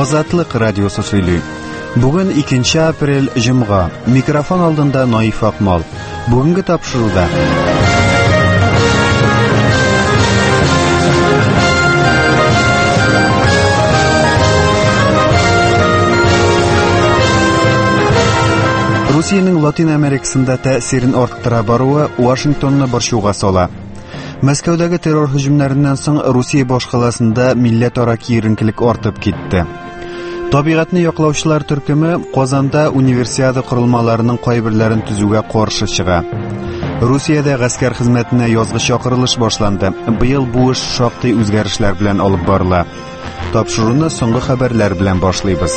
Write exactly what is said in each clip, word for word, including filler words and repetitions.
Азатлык радиосы сөйли. Бүген икенче апрель җомга. Микрофон алдында Наиф Акмал. Бүгенге тапшыруда Русиянең Латин Америкасында тәэсирен арттыра баруы Вашингтонны борчуга сала. Мәскәүдәге террор һөҗүмнәреннән соң Русия башкаласында милләтара киеренкелек артып китте. Табигатьне яклаучылар төркеме Казанда универсиада корылмаларының кайберләрен төзүгә каршы чыга. Русиядә гаскәр хезмәтенә язгы чакырылыш башланды. Быел бу эш шактый үзгәрешләр белән алып барыла. Тапшыруны соңгы хәбәрләр белән башлыйбыз.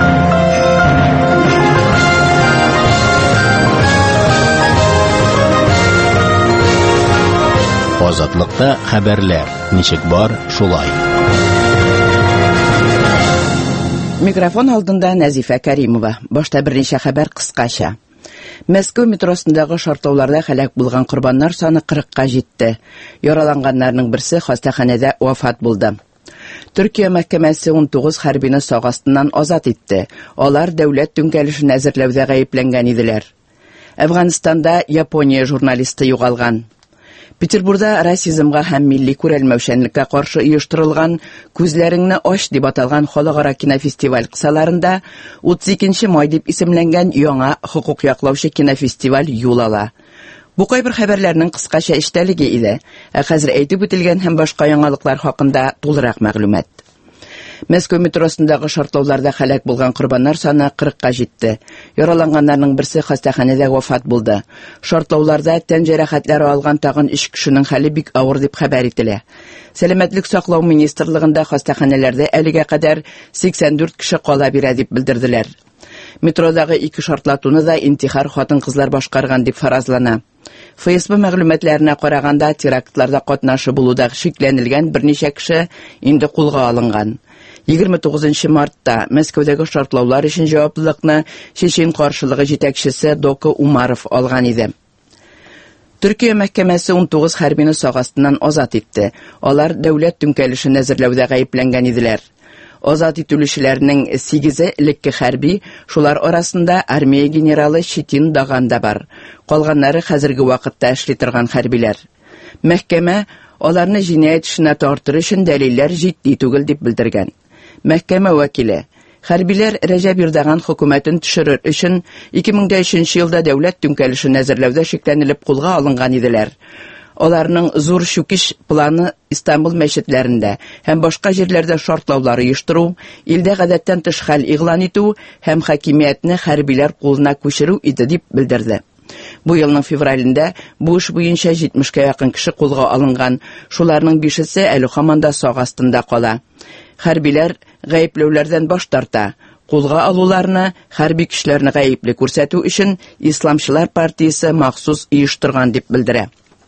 Азатлыкта хәбәрләр. Ничек бар, шулай. Микрофон алдында Назифа Кәримова. Башта берничә хәбәр кыскача. Мәскәү метросындагы шартлауларда һәлак булган корбаннар саны кырыкка җитте. Яраланганнарның берсе хастаханәдә вафат булды. Төркия мәхкәмәсе ун тугыз хәрбине сак астыннан азат итте. Алар дәүләт түнкәлешен әзерләүдә гаепләнгән иделәр. Әфганстанда Япония журналисты югалган. Петербургда расизмга һәм милли күрәлмәүчәнлеккә каршы оештырылган «Күзләреңне аш» дип аталган халыкара кинофестиваль кысаларында утыз икенче май дип исемләнгән яңа хокук яклаучы кинофестиваль юл ала. Бу кайбер хәбәрләрнең кыскача эчтәлеге иде, ә хәзер әйтеп үтелгән һәм башка яңалыклар хакында тулырак мәгълүмат. Мәскәү метросындагы шартлауларда һәлак булган корбаннар саны кырыкка җитте. Яраланганнарның берсе хастаханәдә вафат булды. Шартлауларда тән җәрәхәтләре алган тагын өч кешенең хәле бик авыр дип хәбәр ителә. Сәламәтлек саклау министрлыгында хастаханәләрдә әлегә кадәр сиксән дүрт кеше кала бирә дип белдерделәр. Метродагы ике шартлатуны да интихар хатын-кызлар башкарган дип фаразлана. ФСБ мәгълүматларына караганда терактларда катнашы булуда шикләнелгән берничә кеше инде кулга алынган. егерме тугызынчы мартта Мәскәүдәге шартлаулар өчен җаваплылыкны Чечен каршылыгы җитәкчесе Дока Умаров алган иде. Төркия мәхкәмәсе ун тугыз хәрбине сак астыннан азат итте. Алар дәүләт түнкәлешен әзерләүдә гаепләнгән иделәр. Азат итүлүчеләрнең сигезе элекке хәрби, шулар арасында армия генералы Щетин Даган да бар. Калганнары хәзерге вакытта эшли торган хәрбиләр. Мәхкәмә аларны җинаять эшенә тартыр өчен дәлилләр җитди түгел дип белдергән. Мәхкәмә вәкиле: хәрбиләр Рәҗәп Эрдоган хөкүмәтен төшерер өчен ике мең өченче елда дәүләт түнкәлешен әзерләүдә шикләнелеп кулга алынган иделәр. Аларның зур чүкиш планы Истанбул мәчетләрендә һәм башка җирләрдә шартлаулар оештыру, илдә гадәттән тыш хәл игълан итү һәм хакимиятне хәрбиләр кулына күчерү иде дип белдерде. Бу елның февралендә бу эш буенча җитмешкә якын кеше кулга алынган, шуларның бишесе әле һаманда сак астында кала. Хәрбиләр гаепләүләрдән баш тарта. Кулга алуларны хәрби көчләрне гаепле күрсәтү өчен Исламчылар партиясе махсус оештырган дип белдерә.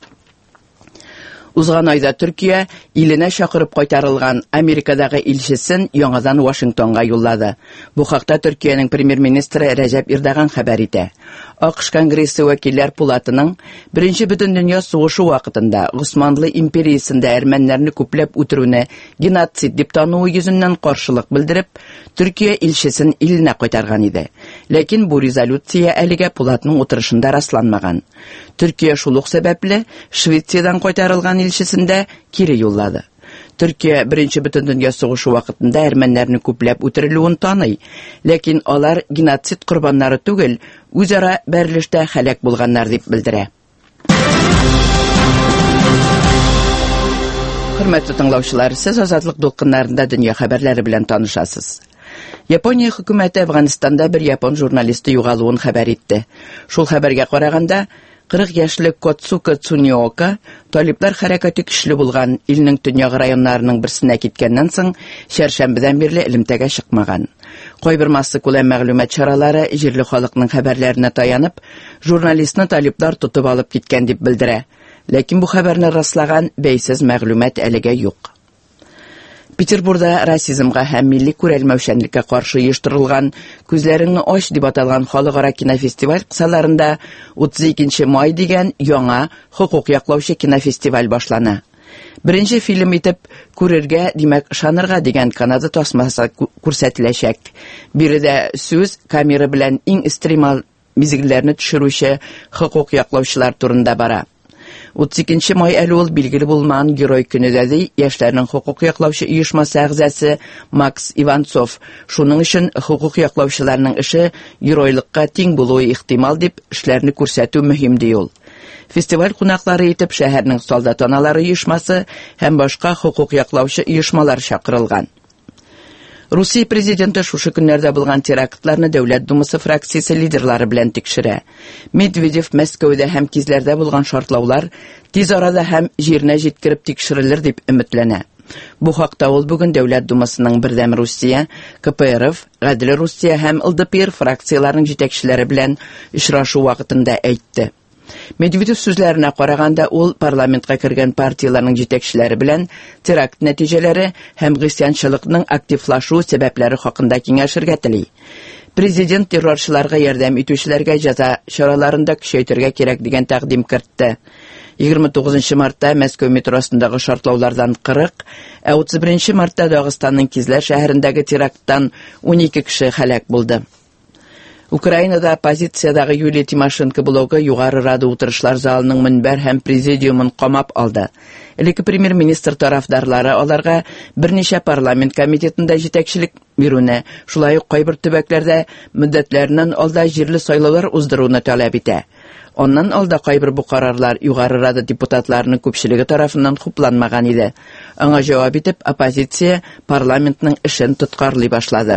Узган айда Төркия иленә чакырып кайтарылган Америкадагы илчесен яңадан Вашингтонга юллады. Бу хакта Төркиянең премьер-министры Рәҗәп Эрдоган хәбәр итә. АКШ Конгрессы вәкилләр пулатының Беренче бөтен дөнья сугышы вакытында Госманлы империясендә әрмәннәрне күпләп үтерүне геноцид дип тануы йөзеннән каршылык белдереп, Төркия илчесен иленә кайтарган иде. Ләкин бу резолюция әлегә пулатның утырышында расланмаган. Төркия шул ук сәбәпле Швециядән кайтарылган илчесендә кире юллады. Төркия Беренче бөтен дөнья сугышы вакытында әрмәннәрне күпләп үтерелүен таный, ләкин алар геноцид корбаннары түгел, үзара бәрелештә һәлак булганнар дип белдерә. Хөрмәтле тыңлаучылар, сез Азатлык дулкыннарында дөнья хәбәрләре белән танышасыз. Япония хөкүмәте Әфганстанда бер япон журналисты югалуын хәбәр итте. Шул хәбәргә караганда, кырык яшьлек Котсука Цуньока талиблар хәрәкәте көчле булган илнең төньяк районнарының берсенә киткәннән соң шәршәмбедән бирле элемтәгә чыкмаган. Кайбер масса күләм мәгълүмат чаралары җирле халыкның хәбәрләренә таянып, журналистны талиблар тотып алып киткән дип белдерә. Ләкин бу хәбәрне раслаган бәйсез мәгълүмат әлегә юк. Петербургда расизмга һәм милли күрәлмәүчәнлеккә каршы оештырылган «Күзләреңне аш» дип аталган халыкара кинофестиваль кысаларында утыз икенче май дигән яңа хокук яклаучы кинофестиваль башлана. Беренче фильм итеп күрергә, димәк, шанырга дигән Канада тасмасы күрсәтеләчәк. Биредә сүз камера белән иң экстремаль мизгелләрне төшерүче хокук яклаучылар турында бара. утыз икенче май әле ул билгеле булмаган герой көнедә ди яшьләрнең хокук яклаучы оешмасы әгъзасы Макс Иванцов. Шуның өчен хокук яклаучыларның эше геройлыкка тиң булуы ихтимал дип эшләрне күрсәтү мөһим ди ул. Фестиваль кунаклары итеп шәһәрнең солдат аналары оешмасы һәм башка хокук яклаучы оешмалар чакырылган. Русия президенты шушы көннәрдә булган терактларны Дәүләт Думасы фракциясе лидерлары белән тикшерә. Медведев Мәскәүдә һәм Кизләрдә булган шартлаулар тиз арада һәм җиренә җиткереп тикшерелер дип өметләнә. Бу хакта ул бүген Дәүләт Думасының Бердәм Русия, КПРФ, Гадел Русия һәм ЛДПР фракцияләренең җитәкчеләре белән очрашу вакытында әйтте. Медведев сүзләренә караганда, ул парламентка кергән партияләрнең җитәкчеләре белән теракт нәтиҗәләре һәм гыйсьянчылыкның активлашу сәбәпләре хакында киңәшергә тели. Президент террорчыларга ярдәм итүчеләргә җәза чараларында көчәйтергә кирәк дигән тәкъдим кертте. егерме тугызынчы мартта Мәскәү метросындагы шартлаулардан кырык, ә утыз беренче мартта Дагыстанның Кизләр шәһәрендәге теракттан унике кеше һәлак булды. Украинада оппозициядагы Юлия Тимошенко блогы югары рада утырышлар залының мөнбәр һәм президиумын камап алды. Элекке премьер-министр тарафдарлары аларга берничә парламент комитетында җитәкчелек бирүне, шулай ук кайбер төбәкләрдә мөддәтләреннән алда җирле сайлаулар уздыруны таләп итә. Оннан алда кайбер бу карарлар югары рада депутатларының күпчелеге тарафыннан хупланмаган иде. Аңа җавап итеп, оппозиция парламентның эшен тоткарлый башлады.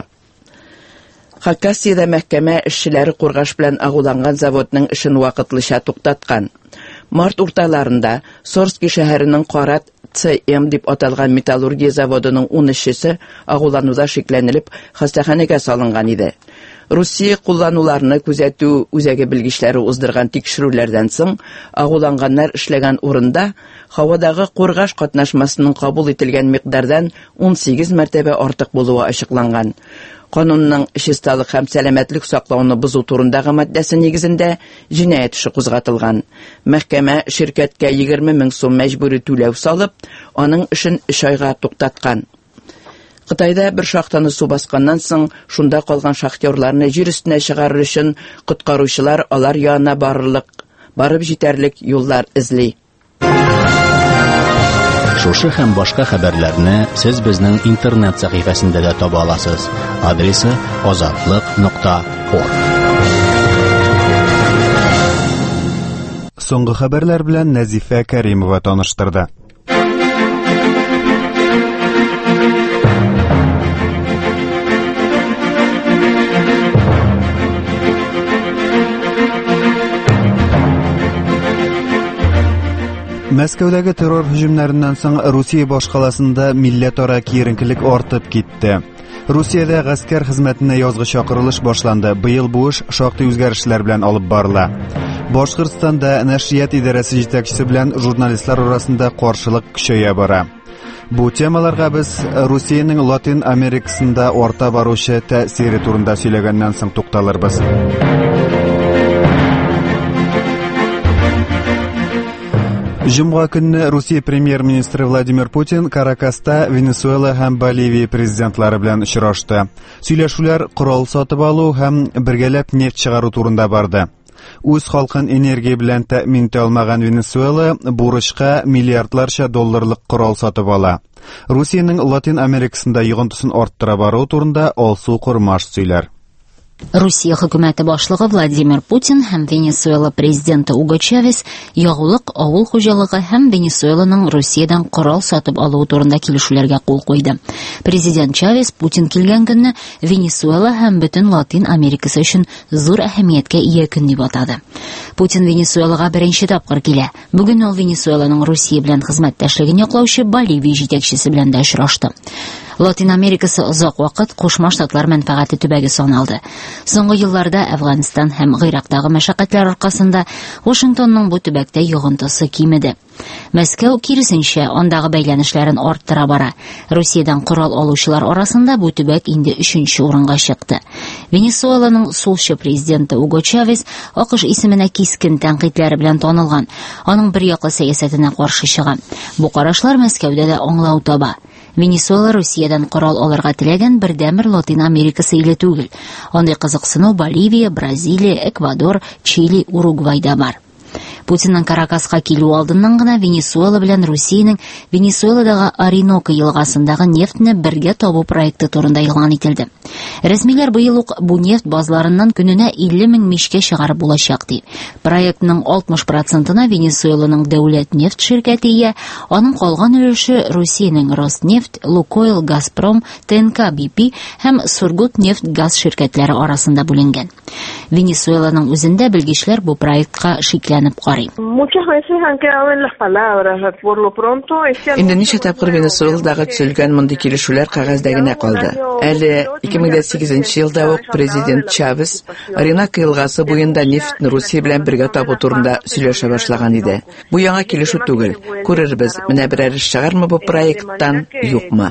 Хакасиядә мәхкәмә эшчеләре кургаш белән агуланган заводның эшен вакытлыча туктаткан. Март урталарында Сорски шәһәренең Карат ЦМ дип аталган металлургия заводының ун эшчесе агулануда шикләнелеп хастаханәгә салынган иде. Русия куллануларны күзәтү үзәге белгечләре уздырган тикшерүләрдән соң агуланганнар эшләгән урында һавадагы кургаш катнашмасының кабул ителгән микъдардан ун сигез мәртәбә артык булуы ачыкланган. Канунның чисталык һәм сәламәтлек саклауны бозу турындагы маддәсе нигезендә җинаять эше кузгатылган. Мәхкәмә ширкәткә егерме мең сум мәҗбүри түләү салып, аның эшен өч айга туктаткан. Кытайда бер шахтаны су басканнан соң, шунда калган шахтерларны җир өстенә чыгарыр өчен коткаручылар алар янына барырлык, барып җитәрлек юллар эзли. Шушы һәм башка хәбәрләрне сез безнең интернет сәхифәсендә дә таба аласыз. Адресы азатлык нокта орг. Соңгы хәбәрләр белән Нәзифә Кәримова таныштырды. Мәскәүдәге террор һөҗүмнәреннән соң Русия башкаласында милләтара киеренкелек артып китте. Русиядә гаскәр хезмәтенә язгы чакырылыш башланды. Быел бу эш шактый үзгәрешләр белән алып барыла. Башкортстанда нәшрият идарәсе җитәкчесе белән журналистлар арасында каршылык көчәя бара. Бу темаларга без Русиянең Латин Америкасында арта баручы тәэсире турында сөйләгәннән соң тукталырбыз. Җомга көнне Русия премьер-министры Владимир Путин Каракаста Венесуэла һәм Боливия президентлары белән очрашты. Сөйләшүләр корал сатып алу һәм бергәләп нефть чыгару турында барды. Үз халкын энергия белән тәэмин итә алмаган Венесуэла бурычка миллиардларча долларлык корал сатып ала. Русиянең Латин Америкасында йогынтысын арттыра бару турында Алсу Курмаш сөйләр. Русия хөкүмәте башлыгы Владимир Путин һәм Венесуэла президенты Уго Чавес ягулык, авыл хуҗалыгы һәм Венесуэланың Русиядән корал сатып алу турында килешүләргә кул куйды. Президент Чавес Путин килгән көнне Венесуэла һәм бөтен Латин Америкасы өчен зур әһәмияткә ия көн дип атады. Путин Венесуэлага беренче тапкыр килә. Бүген ул Венесуэланың Русия белән хезмәттәшлеген яклаучы Боливия җитәкчесе белән дә очрашты. Латин Америкасы озак вакыт Кушма Штатлар мәнфәгате төбәге саналды. Соңгы елларда Әфганстан һәм Гыйрактагы мәшәкатьләр аркасында Вашингтонның бу төбәктә йогынтысы кимеде. Мәскәү киресенчә андагы бәйләнешләрен арттыра бара. Русиядән корал алучылар арасында бу төбәк инде өченче урынга чыкты. Венесуэланың сулчы президенты Уго Чавес АКШ исеменә кискен тәнкыйтьләре белән танылган. Аның бер яклы сәясәтенә каршы чыга. Бу карашлар Мәскәүдә дә аңлау таба. Венесуэла Русиядән корал алырга теләгән бердәмер Латин Америкасы иле түгел. Андый кызыксыну Боливия, Бразилия, Эквадор, Чили, Уругвайда бар. Путинның Каракаска килү алдыннан гына Венесуэла белән Русиянең Венесуэладагы Ориноко елгасындагы нефтне бергә табу проекты турында игълан ителде. Рәсмиләр быел ук бу нефть базларыннан көненә илле мең мичкә чыгарып булачак ди. Проектның алтмыш процентына Венесуэланың дәүләт нефть ширкәте ия, аның калган өлеше Русиянең Роснефть, Лукойл, Газпром, ТНК, БП һәм Сургутнефть газ ширкәтләре арасында бүленгән. Венесуэланың үзендә белгечләр бу проектка шикләнеп карый. Инде ничә тапкыр Венесуэладагы төзелгән мондый килешүләр кәгазьдә генә калды. Әле ике мең сигезенче елда ук президент Чавес Ориноко елгасы буенда нефтьне Русия белән бергә табу турында сөйләшә башлаган иде. Бу яңа килешү түгел. Күрербез, менә берәр эш чыгармы бу проекттан, юкмы?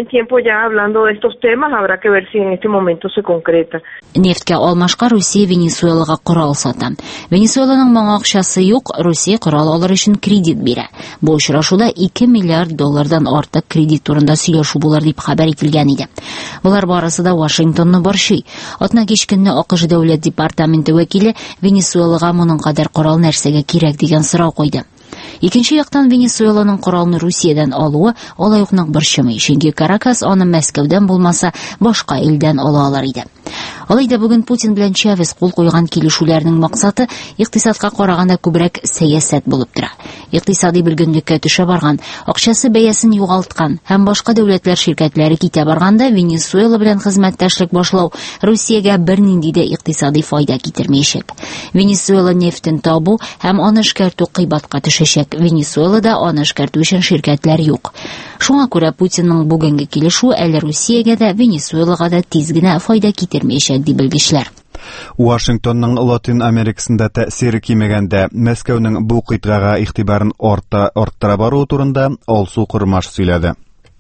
Нефткә алмашка Русия Венесуэлага корал сата. Венесуэланың моңа акчасы юк, Русия корал алыр өчен кредит бирә. Бу очрашуда ике миллиард доллардан артык кредит турында сөйләшү булыр дип хәбәр ителгән иде. Булар барысы да Вашингтонны борчый. Атна кичкенне АКШ дәүләт департаменты вәкиле Венесуэлага моның кадәр корал нәрсәгә кирәк дигән сорау куйды. Икенче яктан Венесуэланың коралны Русиядән алуы алай ук нык борчымый, чөнки Каракас аны Мәскәүдән булмаса башка илдән ала алар иде. Алайда бүген Путин белән Чавес кул куйган килешүләрнең максаты икътисадка караганда күбрәк сәясәт булып тора. Икътисади белгенлеккә төшә барган, акчасы бәясен югалткан һәм башка дәүләтләр ширкәтләре китә барганда Венесуэла белән хезмәттәшлек башлау Русиягә бернинди дә икътисади файда китермәячәк. Венесуэла нефтен табу һәм аны эшкәртү кыйбатка төшәчәк. Венесуэлада аны эшкәртү өчен ширкәтләр юк. Шуңа күрә Путинның бүгенге килешү әле Русиягә дә, Венесуэлага да тиз генә файда китермәячәк ди белгечләр. Вашингтонның Латин Америкасында тәэсире кимәгәндә Мәскәүнең бу кыйтгага игътибарын арта арттыра бару турында Алсу Кырмаш сөйләде.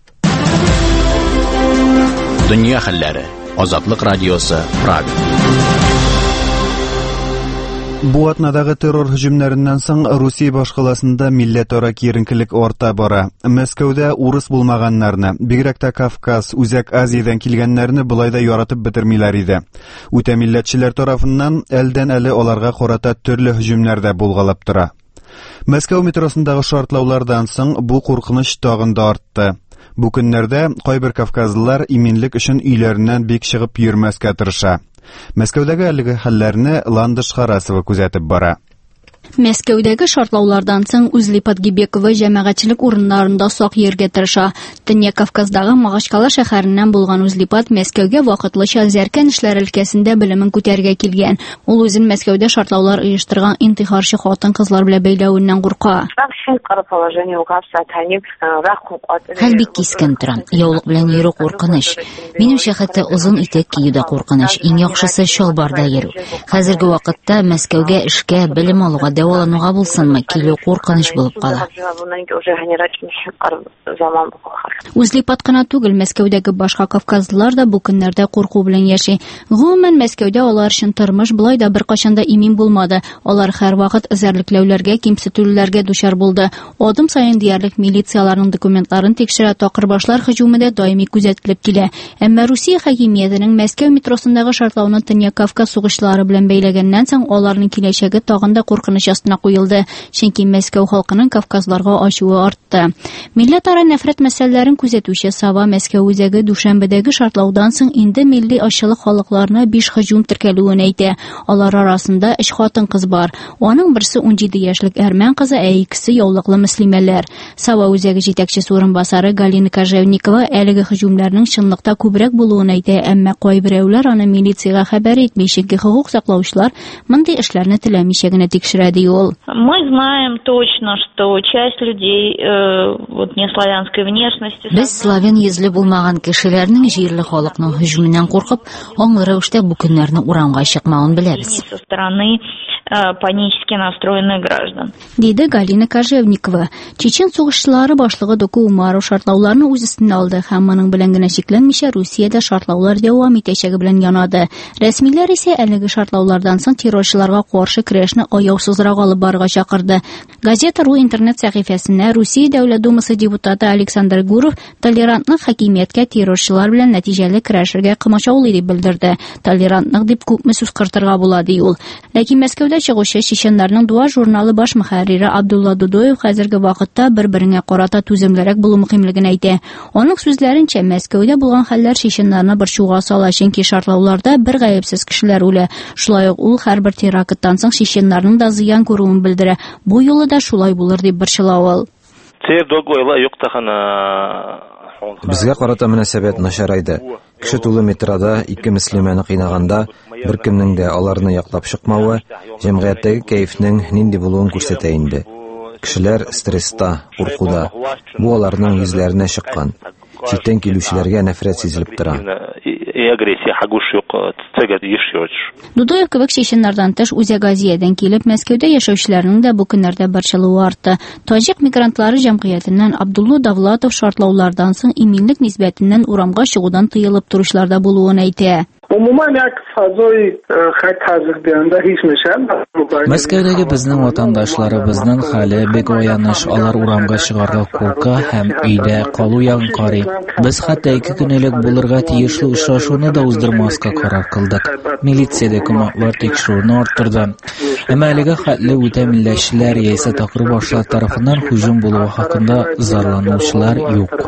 Дөнья хәлләре. Азатлык радиосы, Прага. Бу атнадагы террор һөҗүмнәреннән соң Русия башкаласында милләтара киеренкелек арта бара. Мәскәүдә урыс булмаганнарны, бигрәк тә Кавказ, Үзәк Азиядан килгәннәрне булай да яратып бетермиләр иде. Үтә милләтчеләр тарафыннан әлдән-әле аларга карата төрле һөҗүмнәр дә булгалап тора. Мәскәү метросындагы шартлаулардан соң бу куркыныч тагын да артты. Бу көннәрдә кайбер кавказлылар иминлек өчен өйләреннән бик чыгып йөрмәскә тырыша. Мәскәүдәге әлеге хәлләрне Ландыш Харасова күзәтеп бара. Мәскәүдәге шартлаулардан соң Үзли Подгибекова җәмәгатьчелек урыннарында сак йөргә тырыша. Төньяк Кавказдагы Магашкала шәһәреннән булган Үзлипат Мәскәүгә вакытлыча зәркән эшләр өлкәсендә белемен күтәргә килгән. Ул үзен Мәскәүдә шартлаулар оештырган интихарчы хатын-кызлар белән бәйләвеннән курка. Хәл бик кискен тора. Яулык белән йөрү куркыныч. Минемчә хәтта озын итек кию дә куркыныч. Иң яхшысы чалбарда йөрү. Хәзерге вакытта Мәскәүгә эшкә, белем алуга дәвалануга булсынмы, килү куркыныч булып кала. Үзлипат кына түгел, Мәскәүдәге башка кавказлылар да бу көннәрдә курку белән яши. Гомумән Мәскәүдә алар өчен тормыш булай да беркайчан да имин булмады. Алар һәрвакыт эзәрлекләүләргә, кимсетүләргә дучар булды. Адым саен диярлек милицияларның документларын тикшерә, такырбашлар һөҗүме дә даими күзәтелеп килә. Әмма Русия хакимиятенең Мәскәү метросындагы шартлауны Төньяк Кавказ сугышлары белән бәйләгәннән соң аларның киләчәге тагын да куркыныч астына куелды, чөнки Мәскәү халкының кавказларга ачуы артты. Милләтара нәфрәт мәсьәләләрен күзәтүче Сава Мәскәү үзәге Дүшәмбедәге шартлаудан соң инде милли ачлык халыкларына биш һөҗүм теркәлүен әйтә. Алар арасында өч хатын-кыз бар. Аның берсе ун җиде яшьлек әрмән кызы, ә икесе яулыклы мөслимәләр. Сава үзәге җитәкчесе урынбасары Галина Кожевникова әлеге һөҗүмнәрнең чынлыкта күбрәк булуын әйтә, әмма кайберәүләр аны милициягә хәбәр итмәй, чөнки хукук саклаучылар мондый эшләрне теләмичә генә тикшерә ди ул. Мы знаем точно, что часть людей э, вот неславянской внешности. Без славян йөзле булмаган кешеләрнең җирле халыкның һөҗүменнән куркып, аңлы рәвештә бу көннәрне урамга чыкмавын беләбез. Со стороны панически настроенных граждан. Диде Галина Кожевникова. Чечен сугышчылары башлыгы Доку Умаров шартлауларны үз өстенә алды һәм моның белән генә шикләнмичә Русиядә шартлаулар дәвам итәчәге белән янады. Рәсмиләр исә әлеге шартлаулардан соң террорчыларга каршы көрәшне аяусызрак алып барырга чакырды. Газета.ру интернет сәхифәсенә Русия Дәүләт Думасы депутаты Александр Гуров толерантлык хакимияткә террорчылар белән нәтиҗәле көрәшергә комачаулый дип белдерде. Толерантлык дип күпме сүз кыртырга була ди ул. Ләкин Мәскәүдә чыгучы чеченнарның Дуа журналы баш мөхәррире Абдулла Дудоев хәзерге вакытта бер-беренә карата түземлерәк булу мөһимлеген әйтә. Аның сүзләренчә, Мәскәүдә булган хәлләр чеченнарны борчуга сала, чөнки шартлауларда бер гаепсез кешеләр үлә. Шулай ук ул һәрбер теракттан соң чеченнарның да зыян күрүен белдерә. Бу юлы да шулай булыр дип борчылау ул. Безгә карата мөнәсәбәт начарайды. Кеше тулы метрода ике мөслимәне кыйнаганда беркемнең дә аларны яклап чыкмавы җәмгыятьтәге кәефнең нинди булуын күрсәтә инде. Кешеләр стресста, куркуда. Бу аларның йөзләренә чыккан. Читтән килүчеләргә нәфрәт сизелеп тора. Дудоев кебек чеченнардан тыш Үзәк Азиядән килеп Мәскәүдә яшәүчеләрнең дә бу көннәрдә борчылуы артты. Таҗик мигрантлары җәмгыятеннән Абдулла Давлатов шартлаулардан соң иминлек нисбәтеннән урамга чыгудан тыелып торучыларда булуын әйтә. Мәскәүдәге безнең ватандашларыбызның хәле бик аяныч, алар урамга чыгарга курка һәм өйдә калу ягын карый. Без хәтта ике көнлек булырга тиешле очрашуны да уздырмаска карар кылдык. Милициядә күмәкләр тикшерүне арттырды. Әмма әлегә хәтле үтә милләтчеләр яисә такыр башлар тарафыннан һөҗүм булуы хакында зарланучылар юк.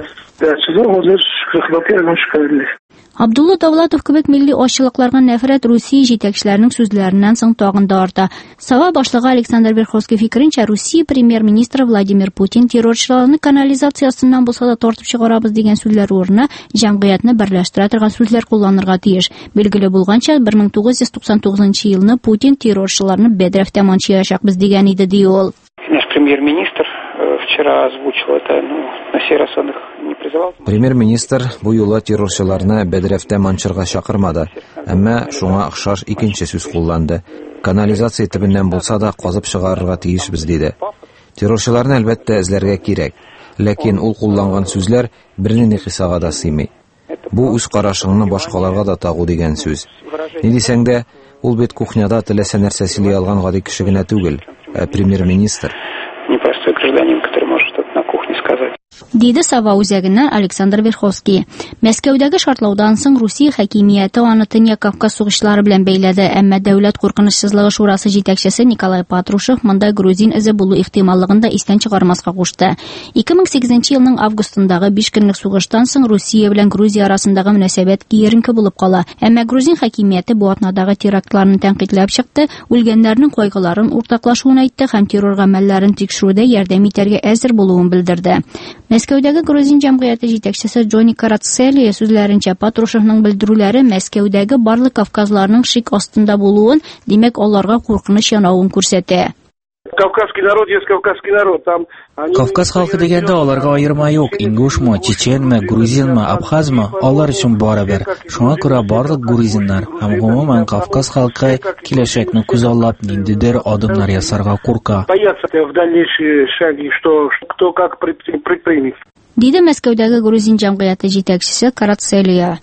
Абдулла Давлатов кебек милли ачлыкларга нәфрәт Русия җитәкчеләренең сүзләреннән соң тагын да арта. Сава башлыгы Александр Верховский фикеренчә, Русия премьер-министры Владимир Путин террорчыларны канализациясыннан булса да тартып чыгарабыз дигән сүзләр урынына җәмгыятьне берләштерә торган сүзләр кулланырга тиеш. Билгеле булганча, бер мең тугыз йөз туксан тугызынчы елны Путин террорчыларны бәдрәфтә манчыячакбыз дигән иде ди ул. Наш премьер-министр вчера озвучил это, ну, на сей раз он их не призывал. Премьер-министр бу юлы террорчыларны бәдрәфтә манчырга чакырмады, әмма шуңа охшаш икенче сүз кулланды. Канализация төбеннән булса да казып чыгарырга тиешбез диде. Террорчыларны әлбәттә эзләргә кирәк, ләкин ул кулланган сүзләр бернинди кысага да сыймый. Бу үз карашыңны башкаларга да тагу дигән сүз. Ни дисәң дә, ул бит кухняда теләсә нәрсә сөйли алган гади кеше генә түгел, ә премьер-министр. Непростой гражданин, который может что-то на кухне сказать. Диде Сава үзәгеннән Александр Верховский. Мәскәүдәге шартлаудан соң Русия хакимияте аны Төньяк Кавказ сугышлары белән бәйләде, әмма дәүләт куркынычсызлыгы шурасы җитәкчесе Николай Патрушев монда грузин эзе булу ихтималлыгын да истән чыгармаска кушты. ике мең сигезенче елның августындагы биш көнлек сугыштан соң Русия белән Грузия арасындагы мөнәсәбәт киеренке булып кала. Әмма грузин хакимияте бу атнадагы терактларны тәнкыйтьләп чыкты, үлгәннәрнең кайгыларын уртаклашуын әйтте һәм террор гамәлләрен тикшерүдә ярдәм итәргә әзер булуын белдерде. Мәскәүдәге грузин җәмгыяте җитәкчесе Джонни Карацели сүзләренчә, Патрушевның белдерүләре Мәскәүдәге барлык кавказларның шик астында булуын, димәк, аларга куркыныч янавын күрсәтә. Кавказский народ есть кавказский народ. Там Кавказ халкы дигәндә аларга аерма юк. Ингушмы, чеченме, грузинмы, абхазмы, алар өчен барыбер. Шуңа күрә барлык грузиннар һәм гомумән Кавказ халкы киләчәкне күз аллап ниндидер адымнар ясарга курка. Боятся в дальнейшие шаги, что кто как предпримет. Диде Мәскәүдәге грузин җәмгыяте җитәкчесе Карацелия.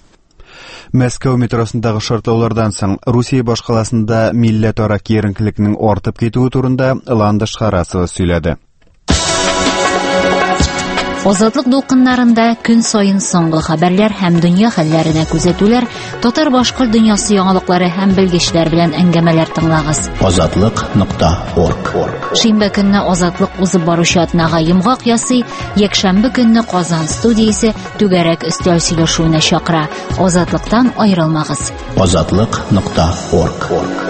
Мәскәү метросындагы шартлаулардан соң Русия башкаласында милләтара киеренкелекнең артып китүе турында Ландыш Харасова сөйләде. Азатлык дулкыннарында көн сайын соңгы хәбәрләр һәм дөнья хәлләренә күзәтүләр, татар башкорт дөньясы яңалыклары һәм белгечләр белән әңгәмәләр тыңлагыз. азатлык нокта орг. Шимбә көнне Азатлык узып баручы атнага йомгак ясый, якшәмбе көнне Казан студиясе түгәрәк өстәл сөйләшүенә чакыра. Азатлыктан аерылмагыз. азатлык нокта орг.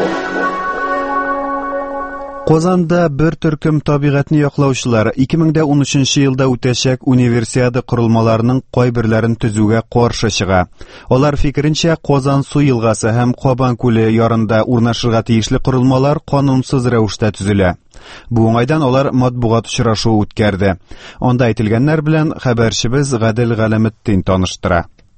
Казанда бер төркем табигатьне яклаучылар ике мең ун өченче елда үтәчәк универсиада корылмаларының кайберләрен төзүгә каршы чыга. Алар фикеренчә, Казан су елгасы һәм Кабан күле ярында урнашырга тиешле корылмалар канунсыз рәвештә төзелә. Бу уңайдан алар матбугат очрашуы үткәрде. Анда әйтелгәннәр белән хәбәрчебез Гадел Галәметдин таныштыра.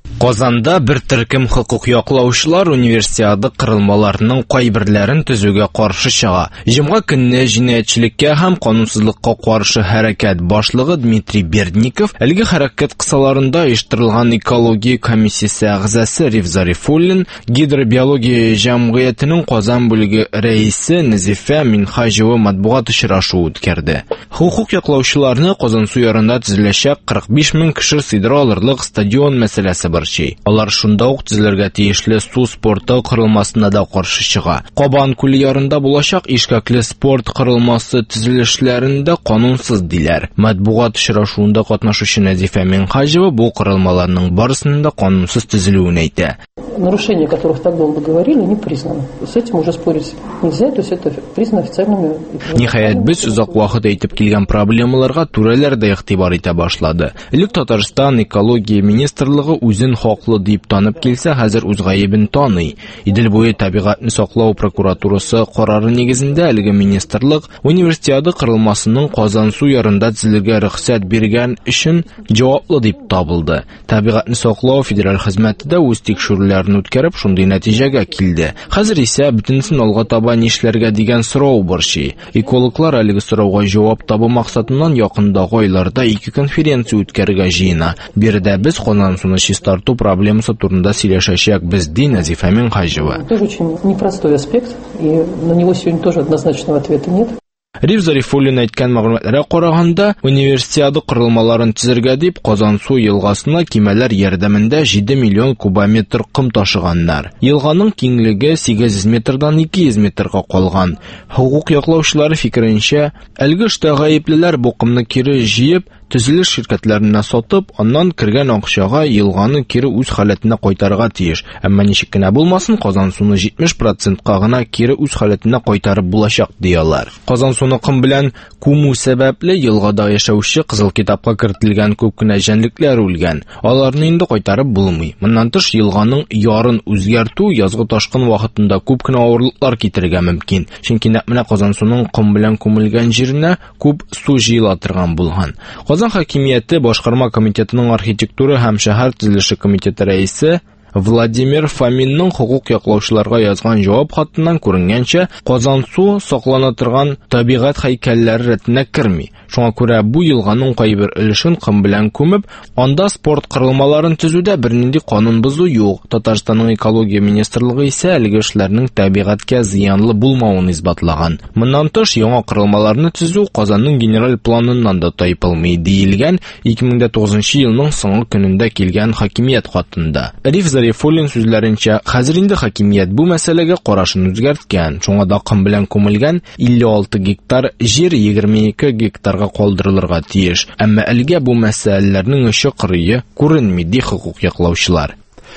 Казанда бер төркем хукук яклаучылар универсиада кырылмаларының кайберләрен төзүгә каршы чыга. Җомга көнне җинаятьчелеккә һәм канунсызлыкка каршы хәрәкәт башлыгы Дмитрий Бердников әлеге хәрәкәт кысаларында оештырылган экология комиссиясе әгъзасы Риф Зарифуллин, гидробиология җәмгыятенең Казан бүлеге рәисе Назифа Минхаҗева матбугат очрашуы үткәрде. Хукук яклаучыларны Казан су ярында төзеләчәк кырык биш мең кеше сыйдыра алырлык стадион мәсьәләсе бар. Алар шунда ук төзелергә тиешле су спорты кырылмасына да каршы чыга. Кабан күле ярында булачак ишкәкле спорт кырылмасы төзелешләрендә канунсыз диләр. Матбугат очрашуында катнашучы Назифа Минхаҗева бу кырылмаларның барысының да канунсыз төзелүен әйтә. Нарушения, о которых так долго говорили, не признаны. С этим уже спорить нельзя, то есть это признано официальными. Ниһаять без узак вакыт әйтеп килгән проблемаларга түрәләр дә игътибар итә башлады. Элек Татарстан экология министрлыгы үзен хаклы дип танып килсә, хәзер үз гаебен таный. Идел буе табигатьне саклау прокуратурасы карары нигезендә әлеге министрлык универсиада кырылмасының Казан су ярында төзелергә рөхсәт биргән өчен җаваплы дип табылды. Табигатьне саклау федераль хезмәте дә үз тикшерүләрен үткәреп шундый нәтиҗәгә килде. Хәзер исә бөтенсен алга таба нишләргә дигән сорау борчый. Экологлар әлеге сорауга җавап табу максатыннан якындагы айларда ике конференция үткәрергә җыена. Биредә без Казан суны чистарту проблемасы турында сөйләшәчәкбез, ди Назифа Минхаҗева. Это очень непростой аспект, и на него сегодня тоже однозначного ответа нет. Риф Зарифуллин әйткән мәгълүматларга караганда, универсиада кырылмаларын төзергә дип Казан су елгасына кимәләр ярдәмендә җиде миллион кубометр ком ташыганнар. Елганың киңлеге сигез йөз метрдан ике йөз метрга калган. Хукук яклаучылары фикеренчә, әлеге эштә гаеплеләр бу комны кире җыеп, төзелеш ширкәтләренә сатып, аннан кергән акчага елганы кире үз халәтенә кайтарырга тиеш. Әмма ничек кенә булмасын, Казан суны җитмеш процентка гына кире үз халәтенә кайтарып булачак диялар. Казан суны ком белән күмү сәбәпле елгада яшәүче Кызыл китапка кертелгән күп кенә җәнлекләр үлгән. Аларны инде кайтарып булмый. Моннан тыш елганың ярын үзгәртү язгы ташкын вакытында күп кенә авырлыклар китерергә мөмкин. Чөнки нәкъ менә Казан суның ком белән күмелгән җиренә күп су җыела торган булган. Казан хакимияте башкарма комитетының архитектура һәм шәһәр төзелеше комитеты рәисе Владимир Фоминның хукук яклаучыларга язган җавап хатыннан күренгәнчә, Казан су саклана торган табигать һәйкәлләре рәтенә керми. Шуңа күрә бу елганың кайбер өлешен ком белән күмеп, анда спорт кырылмаларын төзүдә бернинди канун бозу юк. Татарстанның экология министрлыгы исә әлеге эшләрнең табигатькә зыянлы булмавын исбатлаган. Моннан тыш яңа кырылмаларны төзү Казанның генераль планыннан да тайпылмый диелгән ике мең тугызынчы елның соңгы көнендә килгән хакимият хатында. Риф Зарифуллин сүзләренчә, хәзер инде хакимият бу мәсьәләгә карашын үзгәрткән. Шуңа да ком белән күмелгән илле алты гектар җир егерме ике гектарга калдырылырга тиеш. Әмма әлегә бу мәсьәләләрнең очы-кырые күренми, ди хукук яклаучылар.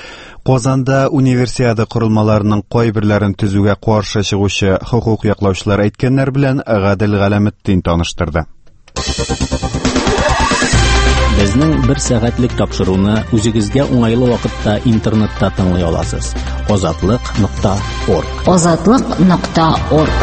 Казанда универсиада корылмаларының кайберләрен төзүгә каршы чыгучы хукук яклаучылар әйткәннәр белән Гадел Галәметдин таныштырды. Безнең бер сәгатьлек тапшыруны үзегезгә уңайлы вакытта интернетта тыңлый аласыз. азатлык нокта орг. азатлык нокта орг.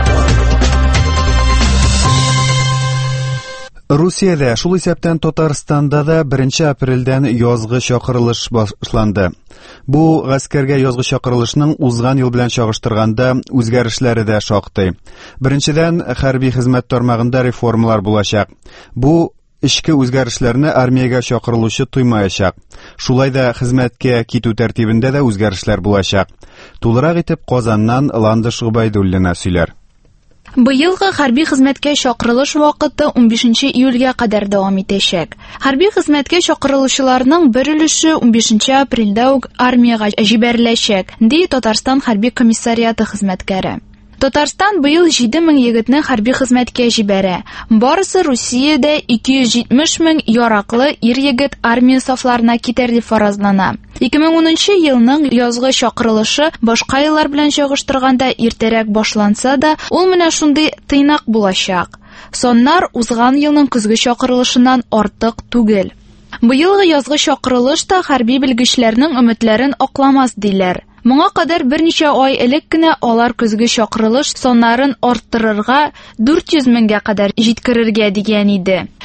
Русиядә, шул исәптән Татарстанда да беренче апрельдән язгы чакырылыш башланды. Бу гаскәргә язгы чакырылышның узган ел белән чагыштырганда үзгәрешләре дә шактый. Беренчедән, хәрби хезмәт тармагында реформалар булачак. Бу Ишке үзгәрешләрне армиягә чакырылучы туймаячак. Шулай да хезмәткә китү тәртибендә дә үзгәрешләр булачак. Тулырак итеп Казаннан Ландыш Губайдуллина сөйләр. Быелгы хәрби хезмәткә чакырылыш вакыты унбишенче июльгә кадәр дәвам итәчәк. Хәрби хезмәткә чакырылучыларның бер өлеше унбишенче апрельдә үк армиягә җибәреләчәк, ди Татарстан хәрби комиссариаты хезмәткәре. Татарстан быел җиде мең егетне хәрби хезмәткә җибәрә. Барысы Русиядә ике йөз җитмеш мең яраклы ир-егет армия сафларына китәр дип фаразлана. ике мең унынчы елның язгы чакырылышы башка еллар белән чагыштырганда иртәрәк башланса да, ул менә шундый тыйнак булачак. Соннар узган елның көзге чакырылышыннан артык түгел. Быелгы язгы чакырылыш та хәрби белгечләрнең өметләрен акламас диләр. Моңа кадәр берничә ай элек кенә алар көзге чакырылыш соннарын арттырырга дүрт йөз меңгә кадәр җиткерергә дигән иде.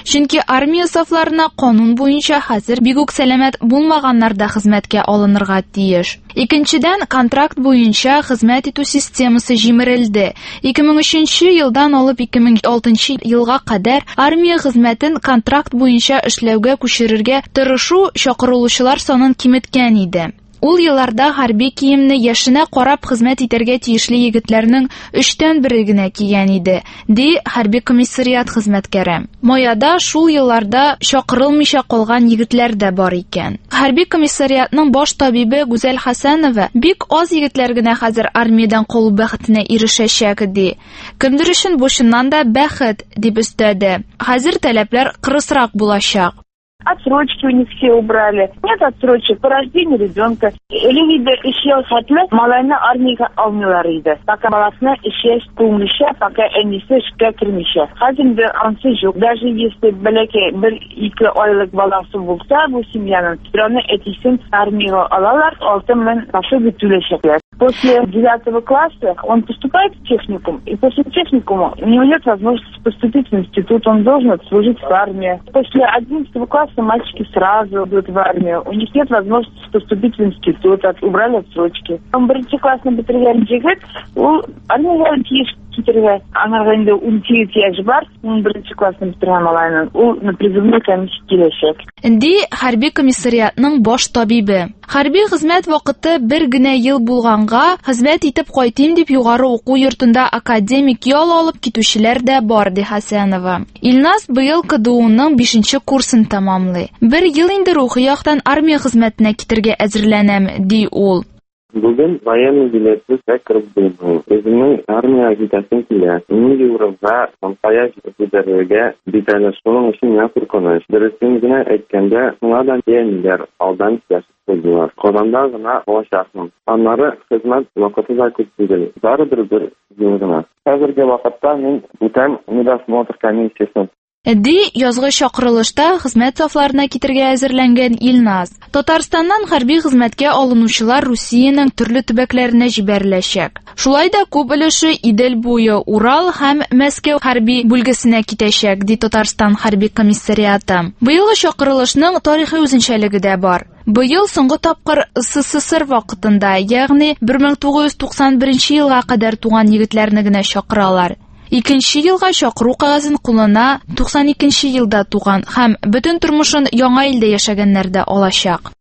Чөнки армия сафларына канун буенча хәзер бик үк сәламәт булмаганнар да хезмәткә алынырга тиеш. Икенчедән, контракт буенча хезмәт итү системасы җимерелде. ике мең өченче елдан алып ике мең алтынчы елга кадәр армия хезмәтен контракт буенча эшләүгә күчерергә тырышу чакырылучылар санын киметкән иде. Ул елларда хәрби киемне яшенә карап хезмәт итәргә тиешле егетләрнең өчтән бере генә кигән иде, ди хәрби комиссариат хезмәткәре. Маяда шул елларда чакырылмыйча калган егетләр дә бар икән. Хәрби комиссариатның баш табибы Гүзәл Хәсәнова бик аз егетләр генә хәзер армиядән калу бәхетенә ирешәчәк ди. Кемдер өчен бу чыннан да бәхет дип өстәде. Хәзер таләпләр кырысрак булачак. Отсрочки у них все убрали. Нет отсрочек по рождению ребенка. Или еще хәтле малайны армияга алмыйлар иде. Пока баласына эшәш күңелчә, пока әнисе эшкә кермичә. Хәзер дә ансы юк. Даже если бәләкәй бер-ике айлык баласы булса, бу семьяның аны әтисен армияга алалар, алты мең пособие түләшәкләр. После девятого класса он поступает в техникум, и после техникума у него нет возможности поступить в институт, он должен отслужить в армии. После одиннадцатого класса мальчики сразу идут в армию, у них нет возможности поступить в институт, от, убрали отсрочки. Он беренче классны бетергән җегет, ул армиягә тиеш китергә. Аңарга инде унсигез яшь бар, ун беренче классны бетергән малайның, ул на призывной комиссия киләчәк. Ди хәрби комиссариатның баш табибы. Хәрби хезмәт вакыты бер генә ел булганга, хезмәт итеп кайтыйм дип югары уку йортында академик ял алып китүчеләр дә бар, ди Хәсәнова. Илназ быел КДУның бишенче курсын тамамлый. Бер ел инде рухи яктан армия хезмәтенә китергә әзерләнәм, ди ул. Бүген военный билеты сәкреп булды. Безнең армия агитасын килә. Милли уровня компания җитәрлегә битәле шуның өчен я куркыныч. Дөресен генә әйткәндә, шуңадан киенләр алдан яшәп куйдылар. Казанда гына алачакмын. Аннары хезмәт вакыты да күп түгел. Барыбер бер ел гына. Хәзерге вакытта мин бүтән медосмотр комиссиясен Ди язгы чакырылышта хезмәт сафларына китергә әзерләнгән Илназ. Татарстаннан хәрби хезмәткә алынучылар Русиянең төрле төбәкләренә җибәреләчәк. Шулай да күп өлеше Идел буе, Урал һәм Мәскәү хәрби бүлгесенә китәчәк, ди Татарстан хәрби комиссариаты. Быелгы чакырылышның тарихи үзенчәлеге дә бар. Быел соңгы тапкыр СССР вакытында, ягъни бер мең тугыз йөз туксан беренче елга кадәр туган егетләрне генә чакыралар. Икенче елга чакыру кагазын куллана туксан икенче елда туган һәм бөтен тормышын яңа илдә яшәгәннәр дә алачак.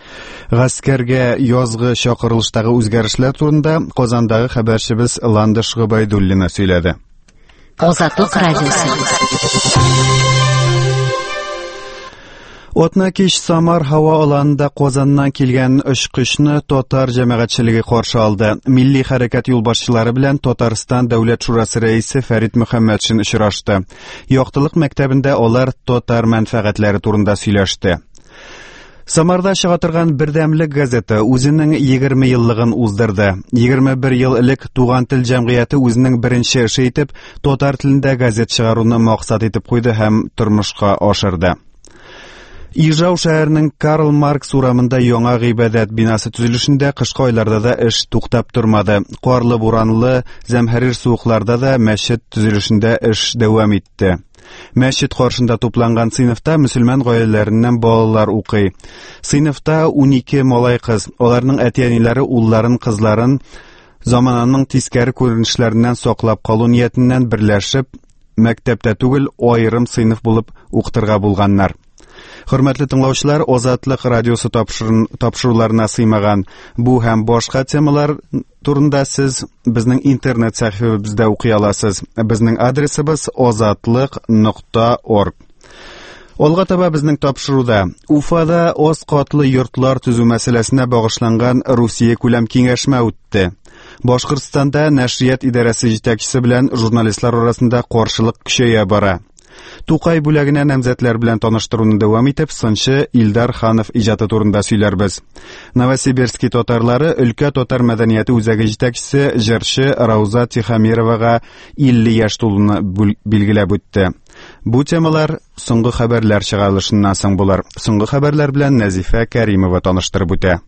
Гаскәргә язгы чакырылыштагы үзгәрешләр турында Казандагы хәбәрчебез Ландыш Гыбайдуллина сөйләде. Азатлык радиосы. Отнакиш Самар һава аланында Казаннан килгән очкычны татар җәмәгатьчелеге каршы алды. Милли хәрәкәт юлбашчылары белән Татарстан дәүләт шурасы рәисе Фәрит Мөхәммәтшин очрашты. Яктылык мәктәбендә алар татар мәнфәгатьләре турында сөйләште. Самарда чыга торган Бердәмлек газеты үзенең егерме еллыгын уздырды. егерме бер ел элек Туган тел җәмгыяте үзенең беренче эше итеп татар телендә газет чыгаруны максат итеп куйды һәм тормышка ашырды. Ижау шәһәренең Карл Маркс урамында яңа гыйбадәт бинасы төзелешендә кышкы айларда да эш туктап тормады. Карлы буранлы, зәмһәрир суыкларда да мәчет төзелешендә эш дәвам итте. Мәчет каршында тупланган сыйныфта мөселман гаиләләреннән балалар укый. Сыйныфта унике малай кыз, аларның әти-әниләре улларын, кызларын замананың тискәре күренешләреннән саклап калу ниятеннән берләшеп, мәктәптә түгел, аерым сыйныф булып укытырга булганнар. Хөрмәтле тыңлаучылар, Азатлык радиосы тапшыруларына сыймаган бу һәм башка темалар турында сез безнең интернет сәхифәбездә укый аласыз. Безнең адресыбыз азатлык нокта орг. Алга таба безнең тапшыруда Уфада аз катлы йортлар төзү мәсьәләсенә багышланган Русия күләм киңәшмә үтте. Башкортстанда нәшрият идарәсе җитәкчесе белән журналистлар арасында каршылык көчәя бара. Тукай бүләгенә намзәтләр белән таныштыруны дәвам итеп, сынчы Илдар Ханов иҗаты турында сөйләрбез. Новосибирский татарлары өлкә татар мәдәнияте үзәге җитәкчесе җырчы Рауза Тихомировага илле яшь тулуны билгеләп үтте. Бу темалар соңгы хәбәрләр чыгарылышыннан соң булыр. Соңгы хәбәрләр белән Назифа Кәримова таныштырып үтә.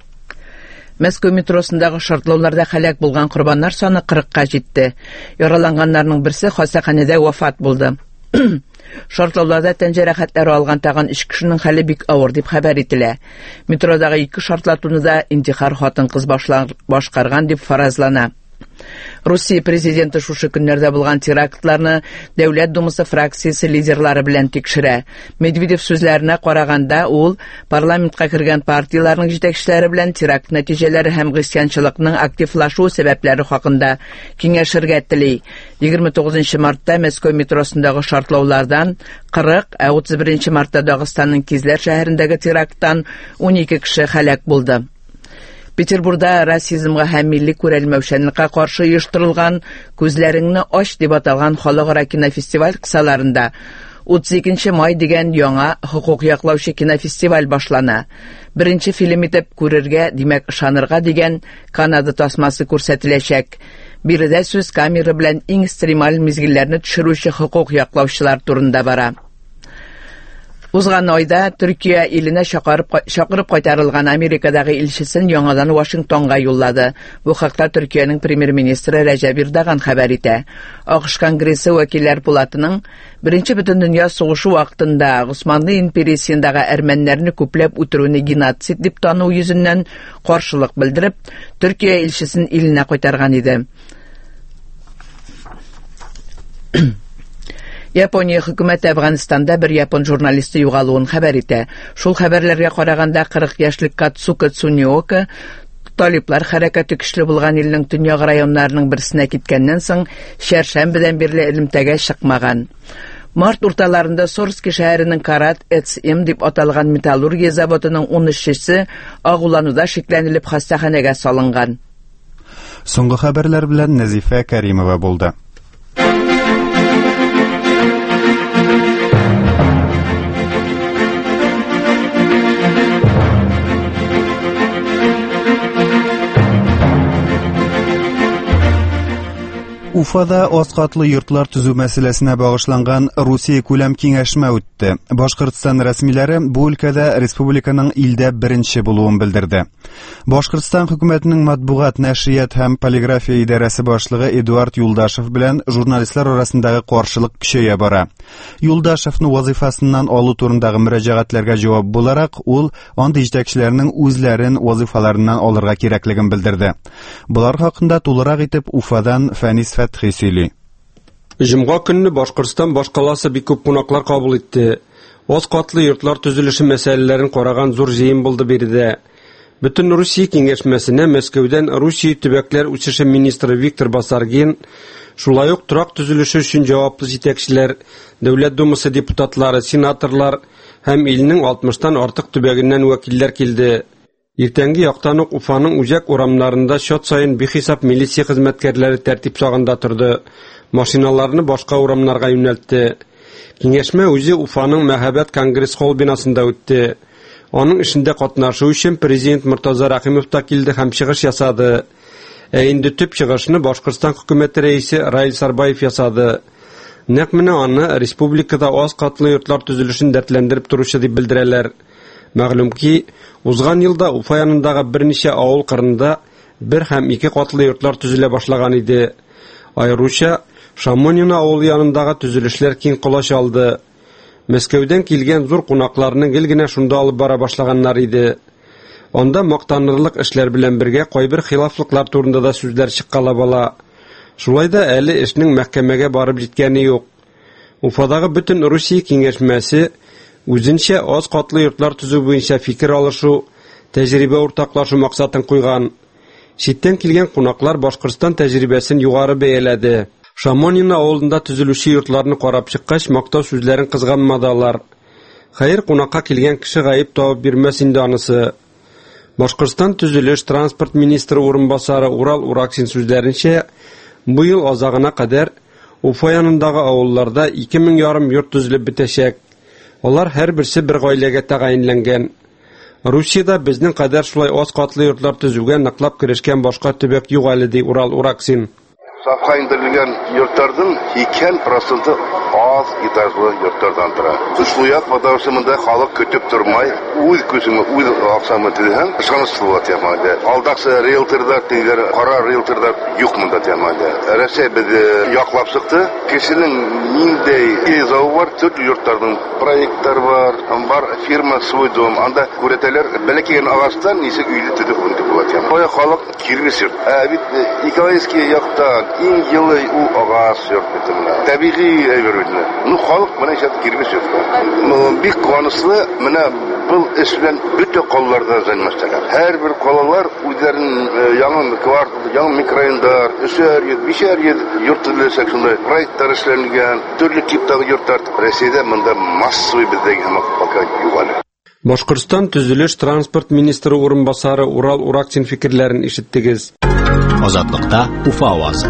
Мәскәү метросындагы шартлауларда һәлак булган корбаннар саны кырыкка җитте. Яраланганнарның берсе хастаханәдә вафат булды. Шартлауларда тән җәрәхәтләре алган тагын өч кешенең хәле бик авыр дип хәбәр ителә. Метродагы ике шартлатуны да интихар хатын-кыз башкарган дип фаразлана. Русия президенты шушы көннәрдә булган терактларны Дәүләт Думасы фракциясе лидерлары белән тикшерә. Медведев сүзләренә караганда, ул парламентка кергән партияләрнең җитәкчеләре белән теракт нәтиҗәләре һәм гыйсьянчылыкның активлашу сәбәпләре хакында киңәшергә тели. егерме тугызынчы мартта Мәскәү метросындагы шартлаулардан кырык, ә утыз беренче мартта Дагыстанның Кизләр шәһәрендәге теракттан унике кеше һәлак булды. Петербургда расизмга һәм милли күрәлмәүчәнлеккә каршы оештырылган «Күзләреңне аш» дип аталган халыкара кинофестиваль кысаларында утыз икенче май дигән яңа хукук яклаучы кинофестиваль башлана. Беренче фильм итеп күрергә, димәк ышанырга дигән Канада тасмасы күрсәтеләчәк. Биредә сүз камера белән иң экстремаль мизгилләрне төшерүче хукук яклаучылар турында бара. Узган айда Төркия иленә чакырып чакырып кайтарылган Америкадагы илчесен яңадан Вашингтонга юллады. Бу хакта Төркиянең премьер-министры Рәҗәп Эрдоган хәбәр итә. АКШ Конгрессы вәкилләр палатының Беренче бөтен дөнья сугышы вакытында Госманлы империясендәге әрмәннәрне күпләп үтерүне геноцид дип тану йөзеннән каршылык белдереп, Төркия илчесен иленә кайтарган иде. Япония хөкүмәте Афганистанда бер япон журналисты югалуын хәбәр итә. Шул хәбәрләргә караганда кырык яшьлек Кацука Цунеока талиблар хәрәкәте көчле булган илнең төньяк районнарының берсенә киткәннән соң шәршәмбедән бирле элемтәгә чыкмаган. Март урталарында Сорски шәһәренең Карат эс эм дип аталган металлургия заводының ун эшчесе агулануда шикләнелеп хастаханәгә салынган. Соңгы хәбәрләр белән Назифа Кәримова булды. Уфада аз катлы йортлар төзү мәсьәләсенә багышланган Русия күләм киңәшмә үтте. Башкортстан рәсмиләре бу өлкәдә республиканың илдә беренче булуын белдерде. Башкортстан хөкүмәтенең матбугат, нәшрият һәм полиграфия идарәсе башлыгы Эдуард Юлдашев белән журналистлар арасындагы каршылык көчәя бара. Юлдашевны вазифасыннан алу турындагы мөрәҗәгатьләргә җавап буларак, ул андый җитәкчеләрнең үзләрен вазифаларыннан алырга кирәклеген белдерде. Булар хакында тулырак итеп Уфадан Фәнис Фәтхи. Җомга көнне Башкортстан башкаласы бик күп кунаклар кабул итте. Аз катлы йортлар төзелеше мәсьәләләрен караган зур җыен булды биредә. Бөтен Русия киңәшмәсенә Мәскәүдән Русия төбәкләр үсеше министры Виктор Басаргин, шулай ук торак төзелеше өчен җаваплы җитәкчеләр, Дәүләт Думасы депутатлары, сенаторлар һәм илнең алтмыштан артык төбәгеннән вәкилләр килде. Иртәнге яктан ук Уфаның үзәк урамнарында счет сайын бихисап милиция хезмәткәрләре тәртип сагында торды. Машиналарны башка урамнарга юнәлтте. Киңәшмә үзе Уфаның Мәһабәт конгресс холл бинасында үтте. Аның эшендә катнашу өчен президент Муртаза Рахимов та килде һәм чыгыш ясады. Ә инде төп чыгышны Башкортстан хөкүмәте рәисе Раил Сарбаев ясады. Нәкъ менә аны республикада аз катлы йортлар төзелешен дәртләндереп торучы дип белдерәләр. Мәгълүм ки, узган елда Уфа янындагы берничә авыл кырында бер һәм ике катлы йортлар төзелә башлаган иде. Айруча Шамонина авылы янындагы төзелешләр киң колач алды. Мәскәүдән килгән зур кунакларны гел генә шунда алып бара башлаганнар иде. Анда мактанырлык эшләр белән бергә кайбер хилафлыклар турында да сүзләр чыккала бала. Шулай да әле эшнең мәхкәмәгә барып җиткәне юк. Уфадагы бөтен Русия киңәшмәсе үзенчә аз катлы йортлар төзү буенча фикер алышу, тәҗрибә уртаклашу максатын куйган. Читтән килгән кунаклар Башкортстан тәҗрибәсен югары бәяләде. Шамонина авылында төзелүче йортларны карап чыккач, мактау сүзләрен кызганмадылар. Хәер, кунакка килгән кеше гаип табып бирмәс инде анысы. Башкортстан төзелеш транспорт министры урынбасары Урал Ураксин сүзләренчә, бу ел азагына кадәр Уфа янындагы авылларда ике мең ярым йорт төзелеп бетәчәк. Алар һәр берсе бер гаиләгә тәгаенләнгән. Русиядә безнең кадәр шулай аз катлы йортлар төзүгә ныклап керешкән башка төбәк юк әле, ди Урал Ураксин. Сафка индирилген йорттардын iki проценты аз этажлы йорттардан тора. Сушлуят ватандашларында халык көтүп турмай, үз көсүмө, үз акчамы тилген ышанычлы темада. Алдаксы риэлтордар тигер, кара риэлтордар юк мында темада. Россия биз яклап чыкты. Кешенең ниндей изау бар, төт йорттардын проекттар бар, бар фирма свой дом, анда күрәтәләр бәләкәй агачтан нисек өйдә төдеп булды була тема. Кая халык киргесер. Ә бит экологический яктан иң елы у агач йорт битемне. Табигый әйберне. Ну халык менә шәт киргесер. Бик куанычлы менә бұл эш белән бөтә калаларда зәнмәштәләр. Һәр бер калалар үзләренең яңа квартал, яңа микрорайондар, өчәр йорт, бишәр йорт төзеләчәк шундай проектлар эшләнгән, төрле типтагы йортлар Россиядә монда массовый бездәге һәм пока югары. Башкортстан төзелеш транспорт министры урынбасары Урал Уракчин фикерләрен ишеттегез. Азатлыкта Уфа авазы.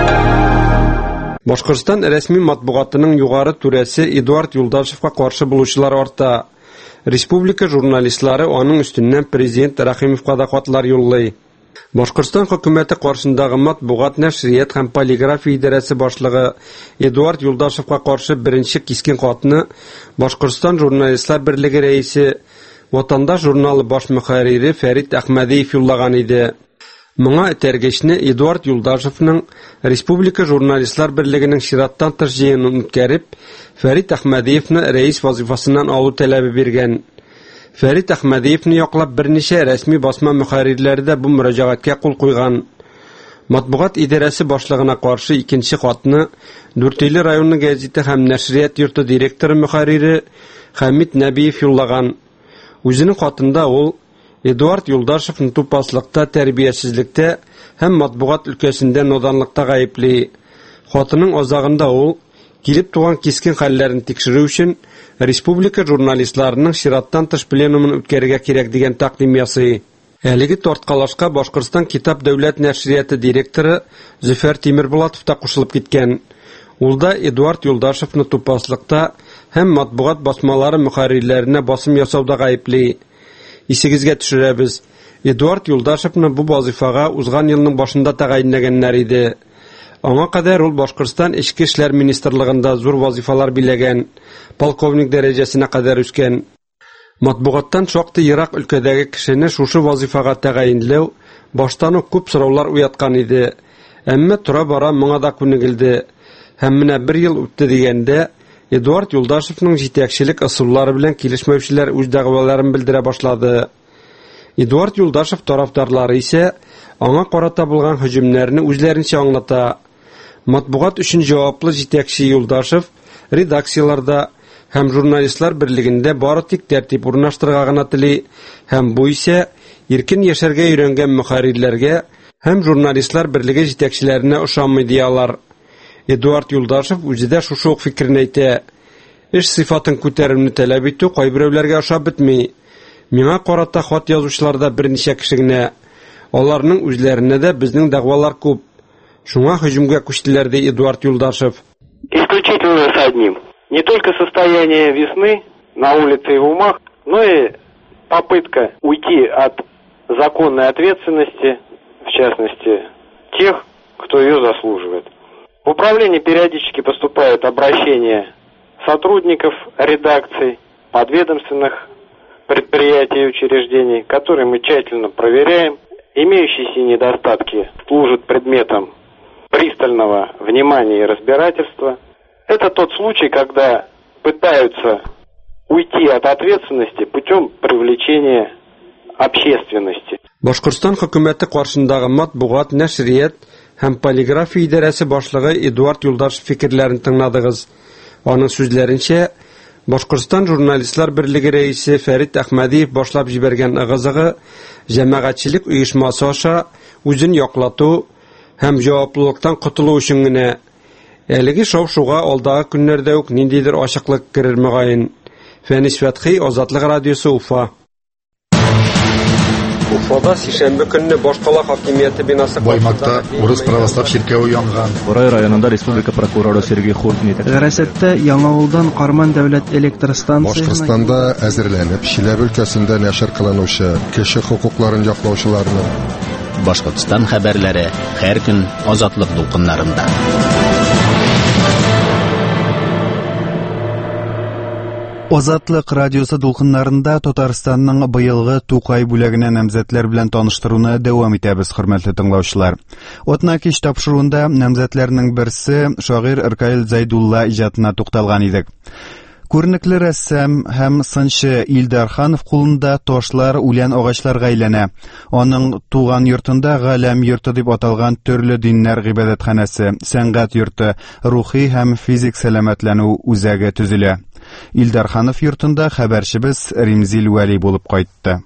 Башкортстан рәсми матбугатының югары түрәсе Эдуард Юлдашевка каршы булучылар арта. Республика журналистлары аның өстеннән президент Рахимовка да хатлар юллый. Башкортстан хөкүмәте каршындагы матбугат, нәшрият һәм полиграфия идарәсе башлыгы Эдуард Юлдашевка каршы беренче кискен хатны Башкортстан журналистлар берлеге рәисе, Ватандаш журналы баш мөхәррире Фәрит Әхмәдиев юллаган иде. Моңа этәргечне Эдуард Юлдашевның Республика журналистлар берлегенең чираттан тыш җыенын үткәреп, Фәрит Әхмәдиевне рәис вазифасыннан алу таләбе биргән. Фәрит Әхмәдиевне яклап берничә рәсми басма мөхәррирләре дә бу мөрәҗәгатькә кул куйган. Матбугат идарәсе башлыгына каршы икенче хатны Дүртөйле районы гәзите һәм нәшрият йорты директоры мөхәррире Хәмит Нәбиев юллаган. Үзенең хатында ул Эдуард Юлдашевны тупаслыкта, тәрбиясезлектә һәм матбугат өлкәсендә наданлыкта гаепли. Хатының азагында ул килеп туган кискен хәлләрен тикшерү өчен республика журналистларының чираттан тыш пленумын үткәрергә кирәк дигән тәкъдим ясый. Әлеге тарткалашка Башкортстан китап дәүләт нәшрияты директоры Зөфәр Тимербулатов та кушылып киткән. Ул да Эдуард Юлдашевны тупаслыкта һәм матбугат басмалары мөхәррирләренә басым ясауда гаепли. Исегезгә төшерәбез. Эдуард Юлдашевны бу вазифага узган елның башында тәгаенләгәннәр иде. Аңа кадәр ул Башкортстан Эчке эшләр министрлыгында зур вазифалар биләгән, полковник дәрәҗәсенә кадәр үскән. Матбугаттан шактый ерак өлкәдәге кешене шушы вазифага тәгаенләү баштан ук күп сораулар уяткан иде. Әмма тора-бара моңа да күнегелде. Һәм менә бер ел үтте дигәндә Эдуард Юлдашевның җитәкчелек ысуллары белән килешмәүчеләр үз дәгъваларын белдерә башлады. Эдуард Юлдашев тарафдарлары исә аңа карата булган һөҗүмнәрне үзләренчә аңлата. Матбугат өчен җаваплы җитәкче Юлдашев редакцияларда һәм журналистлар берлегендә бары тик тәртип урнаштырырга гына тели, һәм бу исә иркен яшәргә өйрәнгән мөхәррирләргә һәм журналистлар берлеге җитәкчеләренә ошамый диялар. Эдуард Юлдашев үзе дә шушы ук фикерен әйтә. Эш сыйфатын күтәремне таләп итү кайберәүләргә ошап бетми. Миңа карата хат язучыларда берничә кеше генә. Аларның үзләренә дә безнең дәгъвалар күп. Шуңа һөҗүмгә күчтеләр ди Эдуард Юлдашев. Исключительно с одним. Не только состояние весны на улице и в умах, но и попытка уйти от законной ответственности, в частности, тех, кто ее заслуживает. В управление периодически поступают обращения сотрудников редакций, подведомственных предприятий и учреждений, которые мы тщательно проверяем. Имеющиеся недостатки служат предметом пристального внимания и разбирательства. Это тот случай, когда пытаются уйти от ответственности путем привлечения общественности. Башкортстан хөкүмәте каршындагы матбугат, нәшрият һәм полиграфия идарәсе башлыгы Эдуард Юлдашев фикерләрен тыңладыгыз. Аның сүзләренчә, Башкортстан журналистлар берлеге рәисе Фәрит Әхмәдиев башлап җибәргән ыгызыгы җәмәгатьчелек оешмасы аша үзен яклату һәм җаваплылыктан котылу өчен генә. Әлеге шау-шуга алдагы көннәрдә үк ниндидер ачыклык керер мөгаен. Фәнис Фәтхи, Азатлык радиосы, Уфа. Уфада сишәмбе көнне башкала хакимияте бинасы Баймакта урыс православ чиркәүе янган. Борай районында республика прокуроры Сергей Хуртин итә. Гәрәсәттә Яңавылдан Карман дәүләт электр станциясына Башкортстанда әзерләнеп Чиләбе өлкәсендә нәшер кылынучы кеше хукукларын яклаучыларның Башкортстан хәбәрләре һәр көн Азатлык дулкыннарында. Азатлык радиосы дулкыннарында Татарстанның быелгы Тукай бүләгенә намзәтләр белән таныштыруны дәвам итәбез, хөрмәтле тыңлаучылар. Атна кич тапшыруында намзәтләрнең берсе шагыйрь Иркаил Зайдулла иҗатына тукталган идек. Күренекле рәссам һәм сынчы Илдар Ханов кулында ташлар, үлән агачларга әйләнә. Аның туган йортында Галәм йорты дип аталган төрле диннәр гыйбадәтханәсе, сәнгать йорты, рухи һәм физик сәламәтләнү үзәге төзелә. Илдар Ханов йортында хәбәрчебез Римзил Вәли булып кайтты.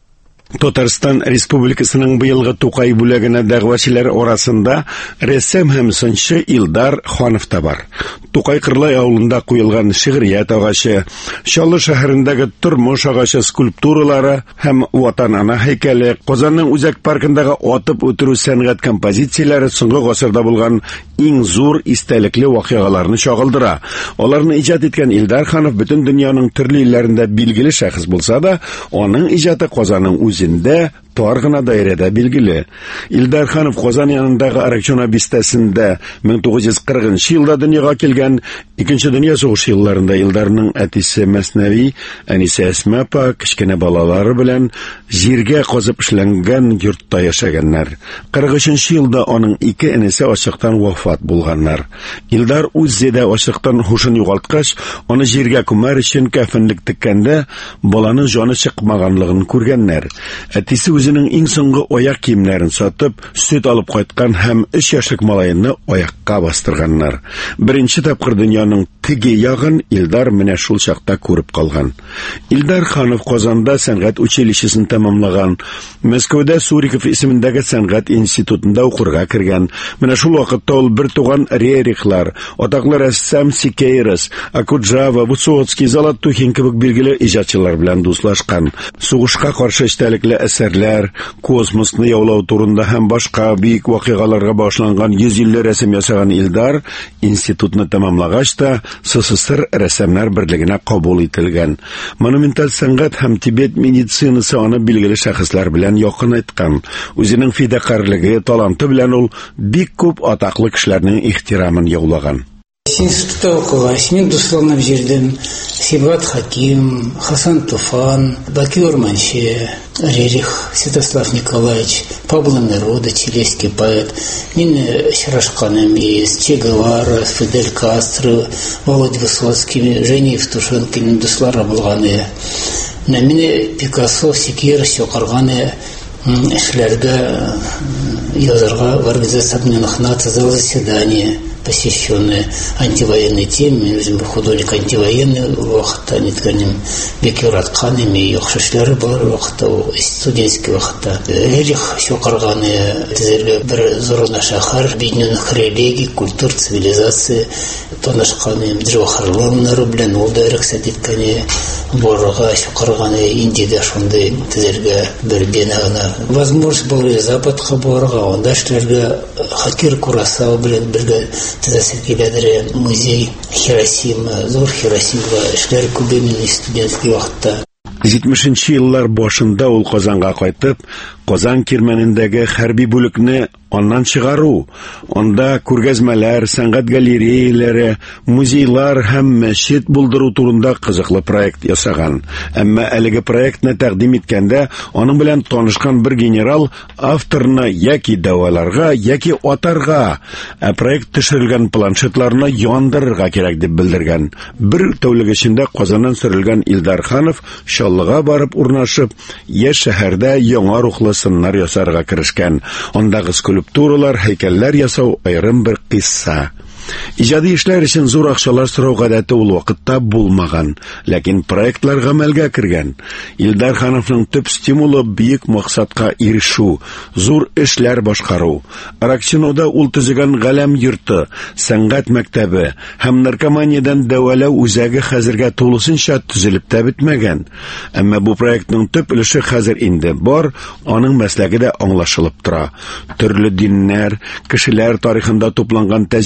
Татарстан Республикасының быелгы Тукай бүләгенә дәгъвачылар арасында рәссам һәм сынчы Илдар Ханов та бар. Тукай Кырлай авылында куелган шигърият агачы, Чаллы шәһәрендәге тормыш агачы скульптуралары һәм Ватан-ана һәйкәле, Казанның Үзәк паркындагы атып үтерү сәнгать композицияләре соңгы гасырда булган иң зур истәлекле вакыйгаларны чагылдыра. Аларны иҗат иткән Илдар Ханов бөтен дөньяның төрле илләрендә билгеле шәхес булса да, аның иҗаты Казанның үзендә тар гына даирәдә билгеле. Илдар Ханов Казан янындагы Аракчино бистәсендә мең тугыз йөз кырыгынчы елда дөньяга килгән. Икенче дөнья сугышы елларында Илдарның әтисе Мәснәви, әнисе Әсма апа кечкенә балалары белән җиргә казып эшләнгән йортта яшәгәннәр. кырык өченче елда аның ике энесе ачыктан вафат булганнар. Илдар үз зедә ачыктан һушын югалткач, аны җиргә күмәр өчен кәфенлек теккәндә баланың җаны чыкмаганлыгын күргәннәр. Әтисе үзенең иң соңгы аяк киемнәрен сатып, сөт алып кайткан һәм өч яшьлек малайны аякка бастырганнар. Беренче тапкыр дөньяның теге ягын Илдар менә шул чакта күреп калган. Илдар Ханов Казанда сәнгать училищесын тәмамлаган. Мәскәүдә Суриков исемендәге сәнгать институтында укырга кергән. Менә шул вакытта ул бер туган Рерихлар, атаклы рәссам Сикейрос, Акуджава, Высоцкий, Золотухин кебек билгеле иҗатчылар белән дуслашкан. Сугышка каршы эштәлекле әсәрләр, космосны яулау турында һәм башка бик вакыйгаларга башланган йөз илле рәсем ясаган Илдар институтны тәмамлагач та СССР рәссамнар берлегенә кабул ителгән. Монументаль сәнгать һәм Тибет медицинасы аны билгеле шәхесләр белән якын айткан. Үзенең фидакарлыгы, таланты белән ул бик күп атаклы кешеләрнең ихтирамын яулаган. Институтта укыгач, мин дусларны җирдем. Сибгат Хаким, Хасан Туфан, Баки Урманче, Рерих, Святослав Николаевич, Пабло Неруда, чилийский поэт. Мин очрашканым есть Че Гевара, Фидель Кастро, Володя Высоцкий, Женя Евтушенко, дуслары булганы. Менә Пикассо, Сикейрос чакырганы эшләргә, язарга в организации Нахната зал заседания, посвященные антивоенной теме. Өзім художник антивоенный вакытта ниткәнем, бик яратканым, яхшышлары бар вакытта, студенческий вакытта. Рерих чакырганы, тезергә бер зорына шәһәр, объединенных религий, культур, цивилизация, танышканым, җавахарларны белән ул да рөхсәт иткәне, барырга чакырганы, Индиядә шундый тезергә бер бинаны. Возможность булды Западка барырга, анда эшләргә, Хакир Курасава белән бергә Тезасекиләдер музей Хиросима, зур Хиросима эшләр күбемен студентлык вакытта. җитмешенче еллар башында ул Казанга кайтып, Казан кирмәнендәге хәрби бүлекне аннан чыгару, анда күргәзмәләр, сәнгать галереяләре, музейлар һәм мәчет булдыру турында кызыклы проект ясаган. Әмма әлеге проектны тәкъдим иткәндә, аның белән танышкан бер генерал авторны яки дәваларга, яки атарга, ә проект төшерелгән планшетларны яндырырга кирәк дип белдергән. Бер тәүлек эчендә Казаннан сөрелгән Илдар Ханов Чаллыга барып урнашып, яшь шәһәрдә яңа рухлы сыннар ясарга керешкән. Андагы скульптуралар, һәйкәлләр ясау аерым бер кисса. Иҗади эшләр өчен зур акчалар сорау гадәте ул вакытта булмаган, ләкин проектлар гамәлгә кергән. Илдар Хановның төп стимулы бөек максатка ирешү, зур эшләр башкару. Аракчинода ул төзегән Галәм йорты, сәнгать мәктәбе һәм наркоманиядән дәвалау үзәге хәзергә тулысынча төзелеп тә бетмәгән. Әмма бу проектның төп өлеше хәзер инде бар, аның мәсләге дә аңлашылып тора. Төрле диннәр, кешеләр тарихында тупланган тәҗрибә,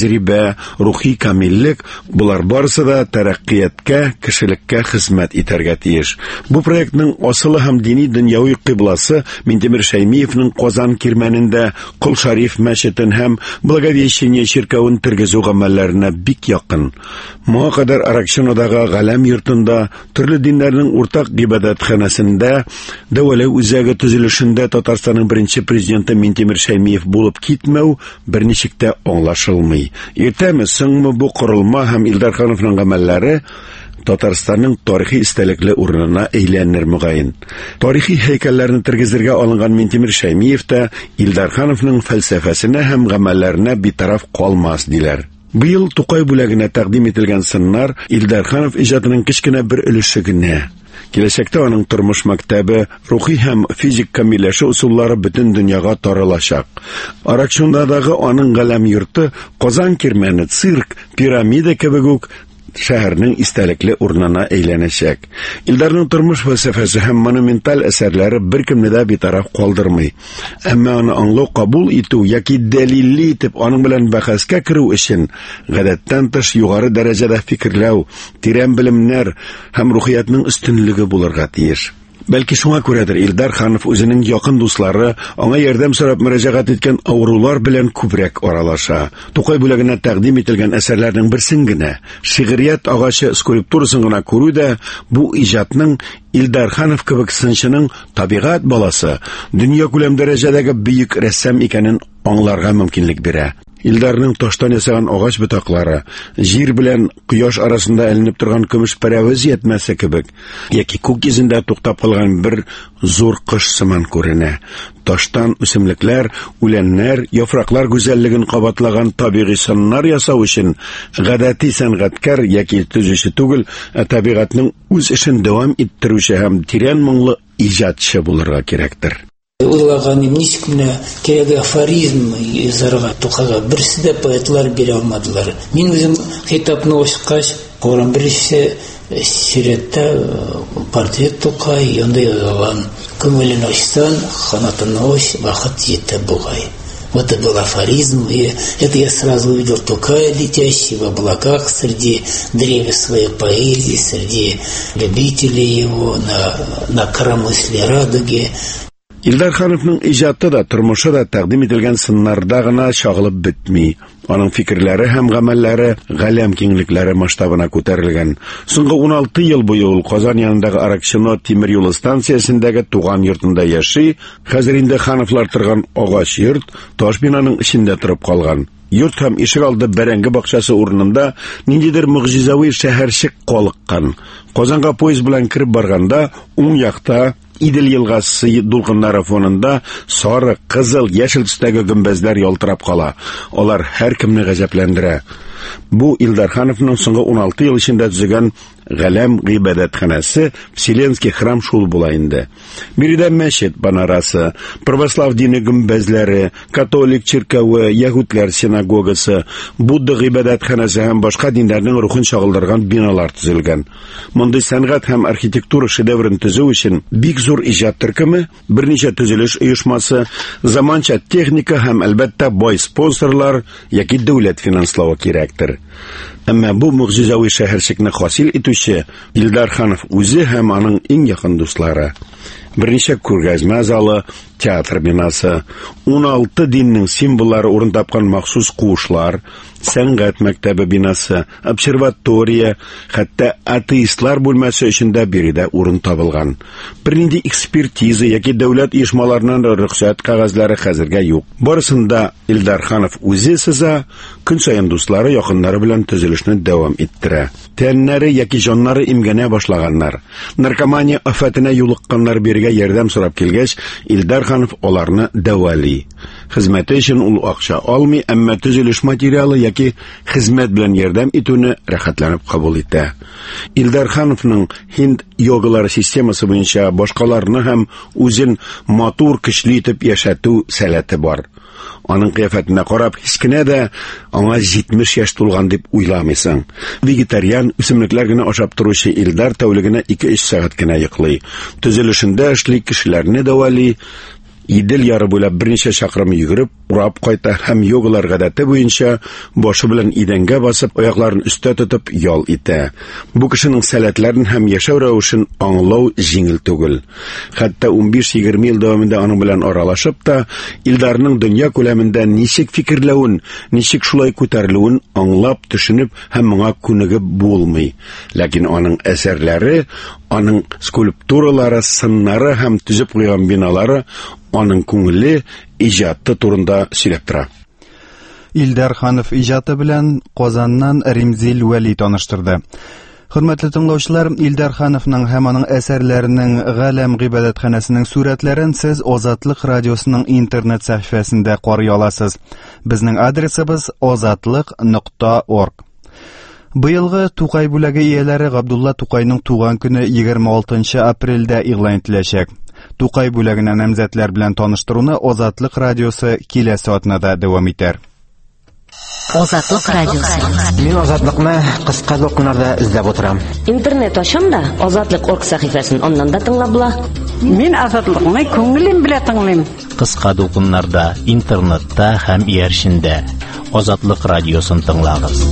вә рухи камиллек, булар барысы да тәрәккыятькә, кешелеккә хезмәт итәргә тиеш. Бу проектның асылы һәм дини дөньяви кыйбласы Минтимер Шәймиевның Казан кирмәнендә Кол Шариф мәчетен һәм Благовещение чиркәвен тергезү гамәлләренә бик якын. Моңа кадәр Аракчинодагы галәм йортында, төрле диннәрнең уртак гыйбадәтханәсендә, дәвалау үзәге төзелешендә Татарстанның беренче президенты Минтимер Шәймиев булып китмәү берничек тә аңлашылмый. Иртәме, соңмы бу корылма һәм Илдар Хановның гамәлләре Татарстанның тарихи истәлекле урынына әйләнер мөгаен. Тарихи һәйкәлләрне тергезергә алынган Минтимер Шәймиев тә Илдар Хановның фәлсәфәсенә һәм гамәлләренә битараф калмас диләр. Быел Тукай бүләгенә тәкъдим ителгән сыннар Илдар Ханов иҗатының кечкенә бер өлеше генә. Киләчәктә аның тормыш мәктәбе, рухи һәм физик камилләшү усуллары бөтен дөньяга таралачак. Аракчиндагы аның галәм йорты Казан кирмәне, цирк, пирамида кебек үк шәһәрнең истәлекле урынына әйләнәчәк. Илдарның тормыш фәлсәфәсе һәм монументаль әсәрләре беркемне дә битараф калдырмый. Әмма аны аңлау, кабул итү яки дәлилле итеп аның белән бәхәскә керү өчен гадәттән тыш югары дәрәҗәдә фикерләү, тирән белемнәр һәм рухиятның өстенлеге булырга тиеш. Бәлки шуңа күрәдер Илдар Ханов үзенең якын дуслары, аңа ярдәм сорап мөрәҗәгать иткән авырулар белән күбрәк аралаша. Тукай бүләгенә тәкъдим ителгән әсәрләрнең берсен генә, шигърият агачы скульптурасын гына күрү дә бу иҗатның Илдар Ханов кебек сынчының табигать баласы, дөнья күләм дәрәҗәдәге бөек рәссам икәнен аңларга мөмкинлек бирә. Илдарның таштан ясаган агач ботаклары, җир белән кояш арасында эленеп торган көмеш пәрәвез ятмәсе кебек, яки күк йөзендә туктап калган бер зур кош сыман күренә. Таштан үсемлекләр, үләннәр, яфраклар гүзәллеген кабатлаган табигый сыннар ясау өчен гадәти сәнгатькәр яки төзүче түгел, ә табигатьнең үз эшен дәвам иттерүче һәм тирән моңлы иҗатчы булырга кирәктер. Уйлаганым ничек менә кирәге афоризм язарга Тукайга берсе дә поэтлар бирә алмадылар. Мин үзем хитапны ачкач, Коран берсе сирәттә портрет Тукай, янда язылган күңелен ачсан, ханатын аш, вакыт җитә бугай. Вот это был афоризм, и это я сразу увидел Тукая, летящий в облаках среди древес своей поэзии, среди любителей его на, на коромысле радуги. Илдар Хановның иҗаты да, тормышы да тәкъдим ителгән сыннарда гына чагылып бетми. Аның фикерләре һәм гамәлләре галәм киңлекләре масштабына күтәрелгән. Соңгы уналты ел буе ул Казан янындагы Аракчинод тимер юлы станциясендәге туган йортында яши. Хәзер инде Хановлар торган агач йорт таш бинаның эчендә торып калган. Йорт һәм ишек алды бәрәңге бакчасы урынында ниндидер мөгъҗизави шәһәрчек калыккан. Казанга поезд белән кирип барганда, уң якта Идел елгасы дулкыннары фонында сары, кызыл, яшел төстәге гөмбәзләр ялтырап кала. Алар һәркемне гаҗәпләндерә. Бу Илдар Хановның соңгы уналты ел эчендә төзегән галәм гыйбадәтханәсе, Вселенский храм шул була инде. Биредә мәчет банарасы, православ дине гөмбәзләре, католик чиркәве, яһүдләр синагогасы, Будда гыйбадәтханәсе һәм башка диннәрнең рухын чагылдырган биналар төзелгән. Мондый сәнгать һәм архитектура шедеврын төзү өчен бик зур иҗат төркеме, берничә төзелеш оешмасы, заманча техника һәм әлбәттә бай спонсорлар яки дәүләт финанславы кирәктер. Әмма бу мөгъҗизави шәһәрчекне хасил итүче Илдар Ханов үзе һәм аның иң якын дуслары. Берничә күргәзмә залы, театр бинасы, уналты диннең символлары урын тапкан махсус куышлар, сәнгать мәктәбе бинасы, обсерватория, хәтта атеистлар бүлмәсе өчендә биредә урын табылган. Бернинди экспертиза яки дәүләт оешмаларыннан рөхсәт кәгазьләре хәзергә юк. Барысында Илдар Ханов үзе сыза, көн саен дуслары, якыннары белән төзелешне дәвам иттерә. Тәннәре яки җаннары имгәнә башлаганнар, наркомания афәтенә юлыкканнар биргә ярдәм сорап килгәч, Илдар Ханов аларны дәвалый. Хезмәте өчен ул акча алмый, әмма төзелеш материалы яки хезмәт белән ярдәм итүне рәхәтләнеп кабул итә. Илдар Хановның Һинд йогалары системасы буенча башкаларны һәм үзен матур, көчле итеп яшәтү сәләте бар. Аның кыяфәтенә карап, һич кенә дә аңа җитмеш яшь тулган дип уйламыйсың. Вегетариан, үсемлекләр генә ашап торучы Илдар тәүлегенә ике-өч сәгать кенә йоклый. Төзелешендә эшли, кешеләрне дәвалый, Идел яры буйлап берничә чакрым йөгереп, урап кайта һәм йогалар гадәте буенча башы белән идәнгә басып, аякларын өстә тотып ял итә. Бу кешенең сәләтләрен һәм яшәү рәвешен аңлау җиңел түгел. Хәтта унбиш-егерме ел дәвамында аның белән аралашып та, Илдарның дөнья күләмендә ничек фикерләвен, ничек шулай күтәрелүен аңлап, төшенеп һәм моңа күнегеп булмый. Ләкин аның әсәрләре, аның скульптуралары, сыннары һәм төзеп куйган биналары аның күңеле иҗаты турында сөйләп тора. Илдар Ханов иҗаты белән Казаннан Римзил Вәли таныштырды. Хөрмәтле тыңлаучылар, Илдар Хановның һәм аның әсәрләренең Галәм гыйбадәтханәсенең сурәтләрен сез Азатлык радиосының интернет сәхифәсендә карый аласыз. Безнең адресыбыз азатлык нокта орг. Быелгы Тукай бүләге ияләре Габдулла Тукайның туган көне егерме алтынчы апрельдә игълан ителәчәк. Тукай бүләгенә намзәтләр белән таныштыруны Азатлык радиосы киләсе атнада дәвам итәр. Азатлык радиосы. Мин Азатлыкны кыска докумнарда эзләп утырам. Интернет ачам да Азатлык орг сәхифәсен аннан да тыңлап була. Мин Азатлыкны күңелем белән тыңлыйм. Кыска докумнарда, интернетта һәм ияршендә Азатлык радиосын тыңлагыз.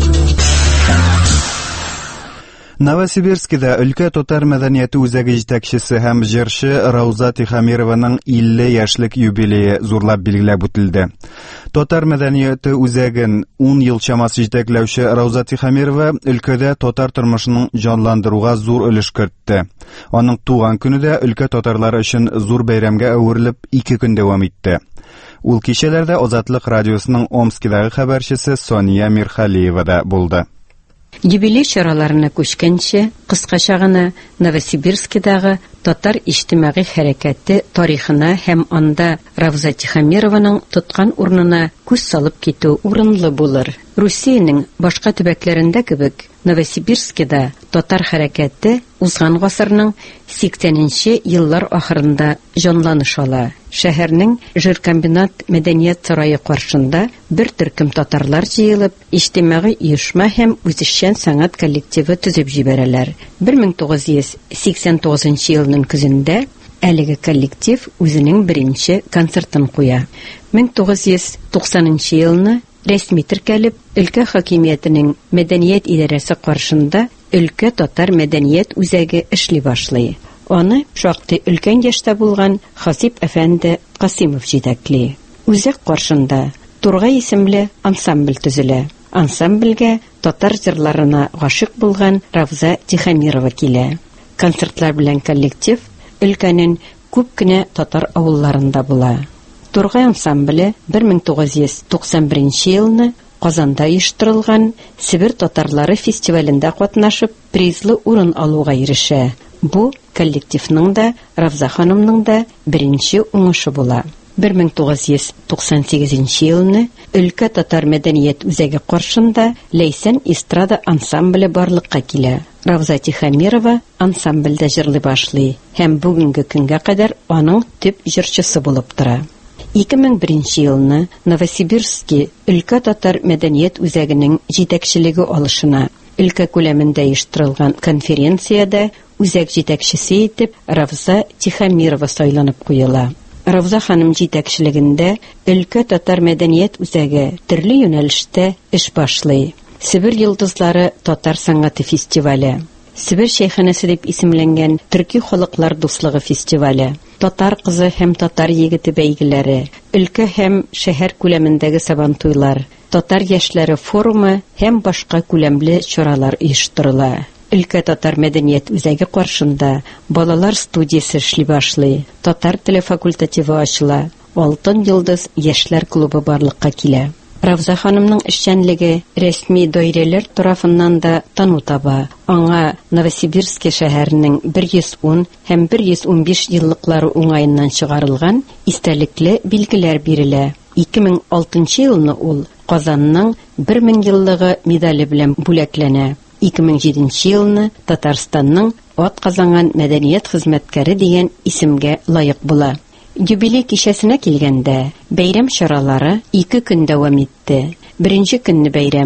Новосибирскида өлкә татар мәдәнияте үзәге җитәкчесе һәм җырчы Рауза Тихамированың илле яшьлек юбилее зурлап билгеләп үтелде. Татар мәдәнияте үзәген ун ел чамасы җитәкләүче Рауза Тихамирова өлкәдә татар тормышының җанландыруга зур өлеш кертте. Аның туган көне дә өлкә татарлары өчен зур бәйрәмгә әверелеп ике көн дәвам итте. Ул кичәләрдә Азатлык радиосының Омскидагы хәбәрчесе Сония Мирхалиева да булды. Юбилей чараларына күчкәнче, кыскача гына Новосибирскидагы татар иҗтимагый хәрәкәте тарихына һәм анда Рауза Тихамированың тоткан урынына күз салып китү урынлы булыр. Русиянең башка төбәкләрендә кебек, Новосибирскида татар хәрәкәте узган гасырның сиксәненче еллар ахырында җанланыш ала. Шәһәрнең Жиркомбинат мәдәният сарае каршында бер төркем татарлар җыелып, иҗтимагый оешма һәм үзешчән сәнгать коллективы төзеп җибәрәләр. бер мең тугыз йөз сиксән тугызынчы елның көзендә әлеге коллектив үзенең беренче концертын куя. мең тугыз йөз туксанынчы елны рәсми теркәлеп, өлкә хакимиятенең мәдәният идарәсе каршында өлкә татар мәдәният үзәге эшли башлый. Аны шактый өлкән яшьтә булган Хасип әфәнде Касимов җитәкли. Үзәк каршында Тургай исемле ансамбль төзелә. Ансамбльгә татар җырларына гашыйк булган Рауза Тихамирова килә. Концертлар белән коллектив өлкәнең күп кенә татар авылларында була. Тургай ансамбле бер мең тугыз йөз туксан беренче елны Казанда оештырылган Сибир татарлары фестивалендә катнашып, призлы урын алуга ирешә. Бу коллективның да, Равза ханымның да беренче уңышы була. бер мең тугыз йөз туксан сигезенче елны өлкә татар мәдәният үзәге каршында Ләйсән эстрада ансамбле барлыкка килә. Рауза Тихамирова ансамбльдә җырлый башлый һәм бүгенге көнгә кадәр аның төп җырчысы булып тора. ике мең беренче елны Новосибирский өлкә татар мәдәният үзәгенең җитәкчелеге алышына өлкә күләмендә оештырылган конференциядә үзәк җитәкчесе итеп Рауза Тихамирова сайланып куела. Рауза ханым җитәкчелегендә өлкә татар мәдәният үзәге төрле юнәлештә эш башлый. Сибир йолдызлары татар сәнгате фестивале, Сибир шәйханәсе дип исемләнгән төрки халыклар дуслыгы фестивале, татар кызы һәм татар егете бәйгеләре, өлкә һәм шәһәр күләмендәге сабантуйлар, татар яшьләре форумы һәм башка күләмле чаралар оештырыла. Өлкә татар мәдәният үзәге каршында балалар студиясе эшли башлый, татар теле факультативы ачыла, Алтын йолдыз яшьләр клубы барлыкка килә. Равза ханымның эшчәнлеге рәсми даирәләр тарафыннан да тану таба. Аңа Новосибирск шәһәренең бер йөз ун һәм бер йөз ун биш еллыклары уңаеннан чыгарылган истәлекле билгеләр бирелә. ике мең алтынчы елны ул Казанның бер мең еллыгы медале белән бүләкләнә. ике мең җиденче елны Татарстанның атказанган мәдәният хезмәткәре дигән исемгә лаек була. Юбилей кичәсенә килгәндә, бәйрәм чаралары ике көн дәвам итте. Беренче көнне бәйрәм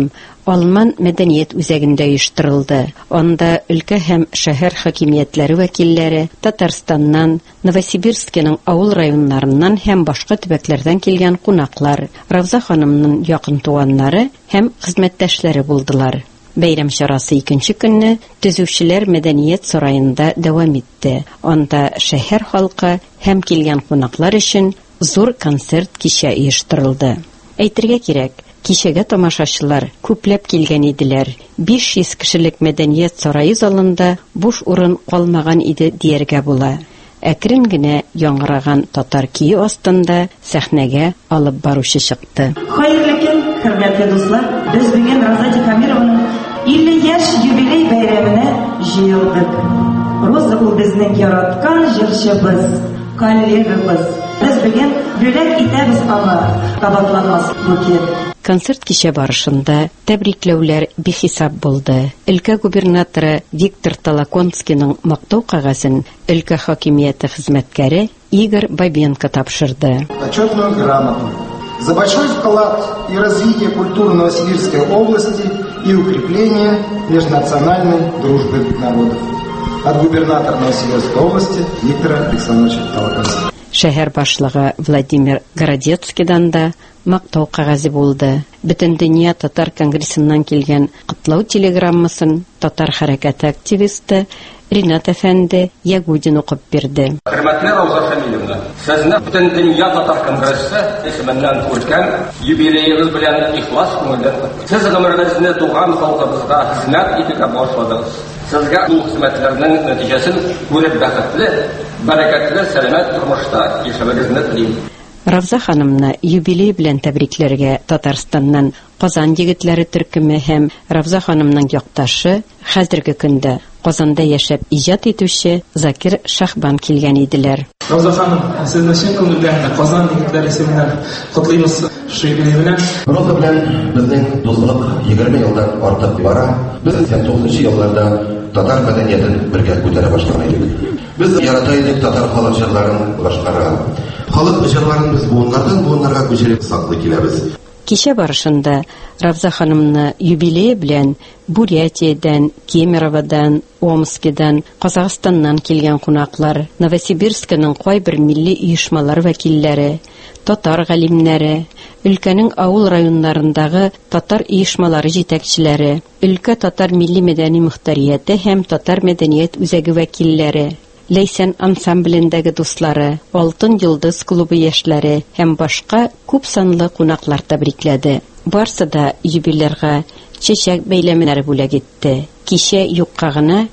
Алман мәдәният үзәгендә оештырылды. Анда өлкә һәм шәһәр хакимиятләре вәкилләре Татарстаннан, Новосибирскиның авыл районнарыннан һәм башка төбәкләрдән килгән кунаклар, Равза ханымның якын туганнары һәм хезмәттәшләре булдылар. Бәйрәм чарасы икенче көнне төзүчеләр мәдәният сараенда дәвам итте. Анда шәһәр халкы һәм килгән кунаклар өчен зур концерт кичә оештырылды. Әйтергә кирәк, кичәгә тамашачылар күпләп килгән иделәр. биш йөз кешелек мәдәният сарае залында буш урын калмаган иде дияргә була. Әкрен генә яңгыраган татар көе астында сәхнәгә алып баручы чыкты. Хәерле көн, хөрмәтле дуслар. Без бүген Роза Тихомированың илле яшь юбилей бәйрәменә җыелдык. Роза ул безнең яраткан җырчыбыз, коллегабыз. Без бүген бүләк итәбез аңа кабатланмас букет. Концерт кичә барышында тәбрикләүләр бихисап булды. Өлкә губернаторы Виктор Толоконскийның мактау кагазын өлкә хакимияте хезмәткәре Игорь Бабенко тапшырды. Почетную грамоту за большой вклад и развитие культуры Новосибирской области и укрепление межнациональной дружбы народов. От губернатора Новосибирской области Виктора Александровича Толоконского. Шәһәр башлыгы Владимир Городецкийдан да мактау кагазе булды. Бөтен дөнья татар конгрессыннан килгән котлау телеграммасын татар хәрәкәте активисты Ринат әфәнде Ягудин укып бирде. Хөрмәтле Рауза Шамиловна, сезне бөтен дөнья татар конгрессы исеменнән күркәм юбилеегыз белән ихлас күңелдән. Сез гомерегезне туган халкыбызга хезмәт итәргә башладыгыз. Сезгә бу хезмәтләрнең нәтиҗәсен күреп бәхетле, бәрәкәтле, сәламәт тормышта яшәвегезне телим. Равза ханымны юбилей белән тәбрикләргә Татарстаннан Казан егетләре төркеме һәм Равза ханымның якташы хәзерге көндә Казанда яшәп иҗат итүче Закир Шахбан килгән иделәр. Равза ханым, сезне чын күңелдән Казан егетләре исеменнән котлыйбыз юбилей белән. Роза белән безнең дуслык егерме елдан артык бара. Без сиксән тугызынчы елларда татар мәдәниятен бергә күтәрә башлаган идек. Без ярата идек татар халык җырларын башкара. Халык җырларын без буыннардан буыннарга күчереп саклый киләбез. Кичә барышында Равза ханымны юбилей белән Бурятиядән, Кемероводан, Омскидан, Казахстаннан килгән кунаклар, Новосибирскиның кайбер милли оешмалар вәкилләре, татар галимнәре, өлкәнең авыл районнарындагы татар оешмалары җитәкчеләре, өлкә татар милли мәдәни мөхтәрияте һәм татар мәдәният үзәге вәкилләре, Лейсән ансамблендәге дуслары, Алтын йолдыз клубы яшьләре һәм башка күп санлы кунаклар тәбрикләде. Барсы да юбилейга чәчәк бәйләмнәре бүләк итте. Кичә юкка гына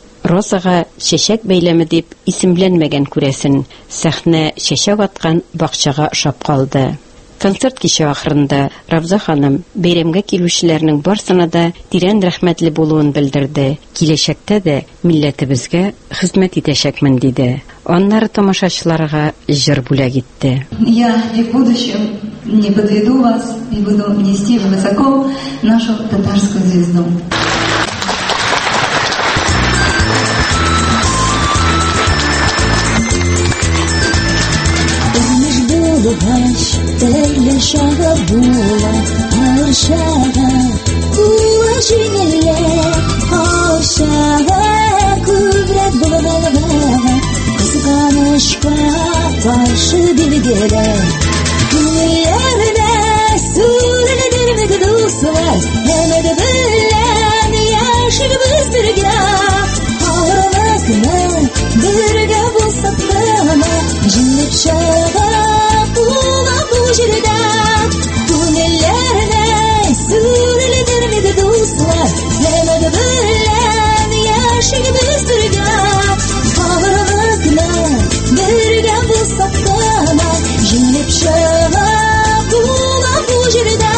Розага чәчәк бәйләме дип исемләнмәгән күрәсен, сәхнә чәчәк аткан бакчага ошап калды. Концерт кичә ахырында Равза ханым бәйрәмгә килүчеләрнең барсына да тирән рәхмәтле булуын белдерде. Киләчәктә дә милләтебезгә хезмәт итәчәкмен диде. Аннары тамашачыларга җыр бүләк итте. Я и в будущем не подведу вас и буду нести высоко нашу татарскую звезду. Baş elle şaha bula aşağı ulaşınla aşağı kudret bula bula bula kıskanışka karşı dilgele dünyada sürüledir mi dostlar hemen bilen yaşımız birge ağlamakla birge bulsak da cennet şaha Ulan bu jirda Tünellerine sürüledir mi de dostlar Hemen bilen yaşımız birge Ağlamakla birge bulsak da Cennet şaha Ulan bu jirda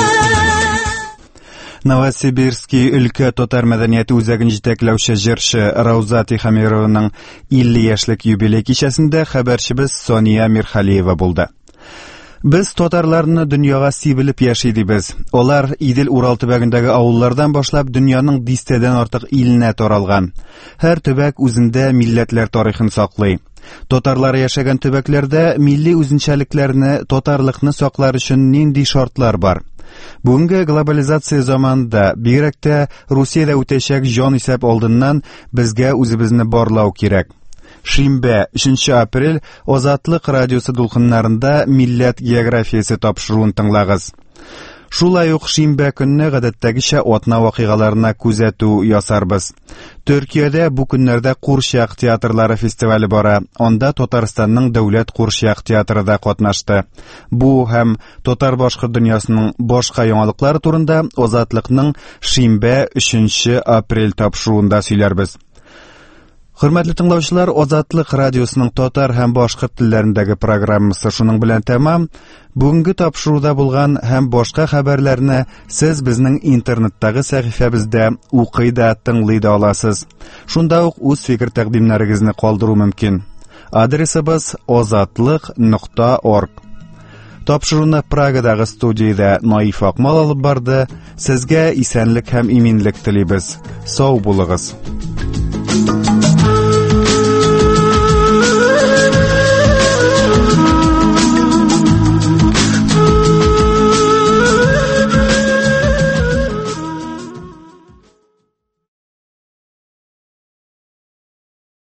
Новосибирский өлкә татар мәдәнияте үзәген җитәкләүче җырчы Рауза Тихомированың илле яшьлек юбилей кичәсендә хәбәрчебез Сония Мирхалиева булды. Без татарларны дөньяга сибелеп яши дибез. Алар Идел Урал төбәгендәге авыллардан башлап дөньяның дистәдән артык иленә таралган. Һәр төбәк үзендә милләтләр тарихын саклый. Татарлар яшәгән төбәкләрдә милли үзенчәлекләрне, татарлыкны саклар өчен нинди шартлар бар? Бүгенге глобализация заманында, бигрәк тә Русиядә үтәчәк җан исәп алдыннан безгә үзебезне барлау кирәк. Шимбә, өченче апрель, Азатлык радиосы дулкыннарында милләт географиясе тапшыруын тыңлагыз. Шулай ук шимбә көнне гадәттәгечә атна вакыйгаларына күзәтү ясарбыз. Төркиядә бу көннәрдә Курчак театрлары фестивале бара. Анда Татарстанның дәүләт Курчак театры да катнашты. Бу һәм татар-башкорт дөньясының башка яңалыклары турында Азатлыкның шимбә, өченче апрель тапшыруында сөйләрбез. Хөрмәтле тыңлаучылар, Азатлык радиосының татар һәм башкорт телләрендәге программасы шуның белән тәмам. Бүгенге тапшыруда булган һәм башка хәбәрләрне сез безнең интернеттагы сәхифәбездә укый да, тыңлый да аласыз. Шунда ук үз фикер тәкъдимнәрегезне калдыру мөмкин. Адресыбыз азатлык нокта орг. Тапшыруны Прагадагы студиядә Наиф Акмал алып барды. Сезгә исәнлек һәм иминлек телибез. Сау булыгыз.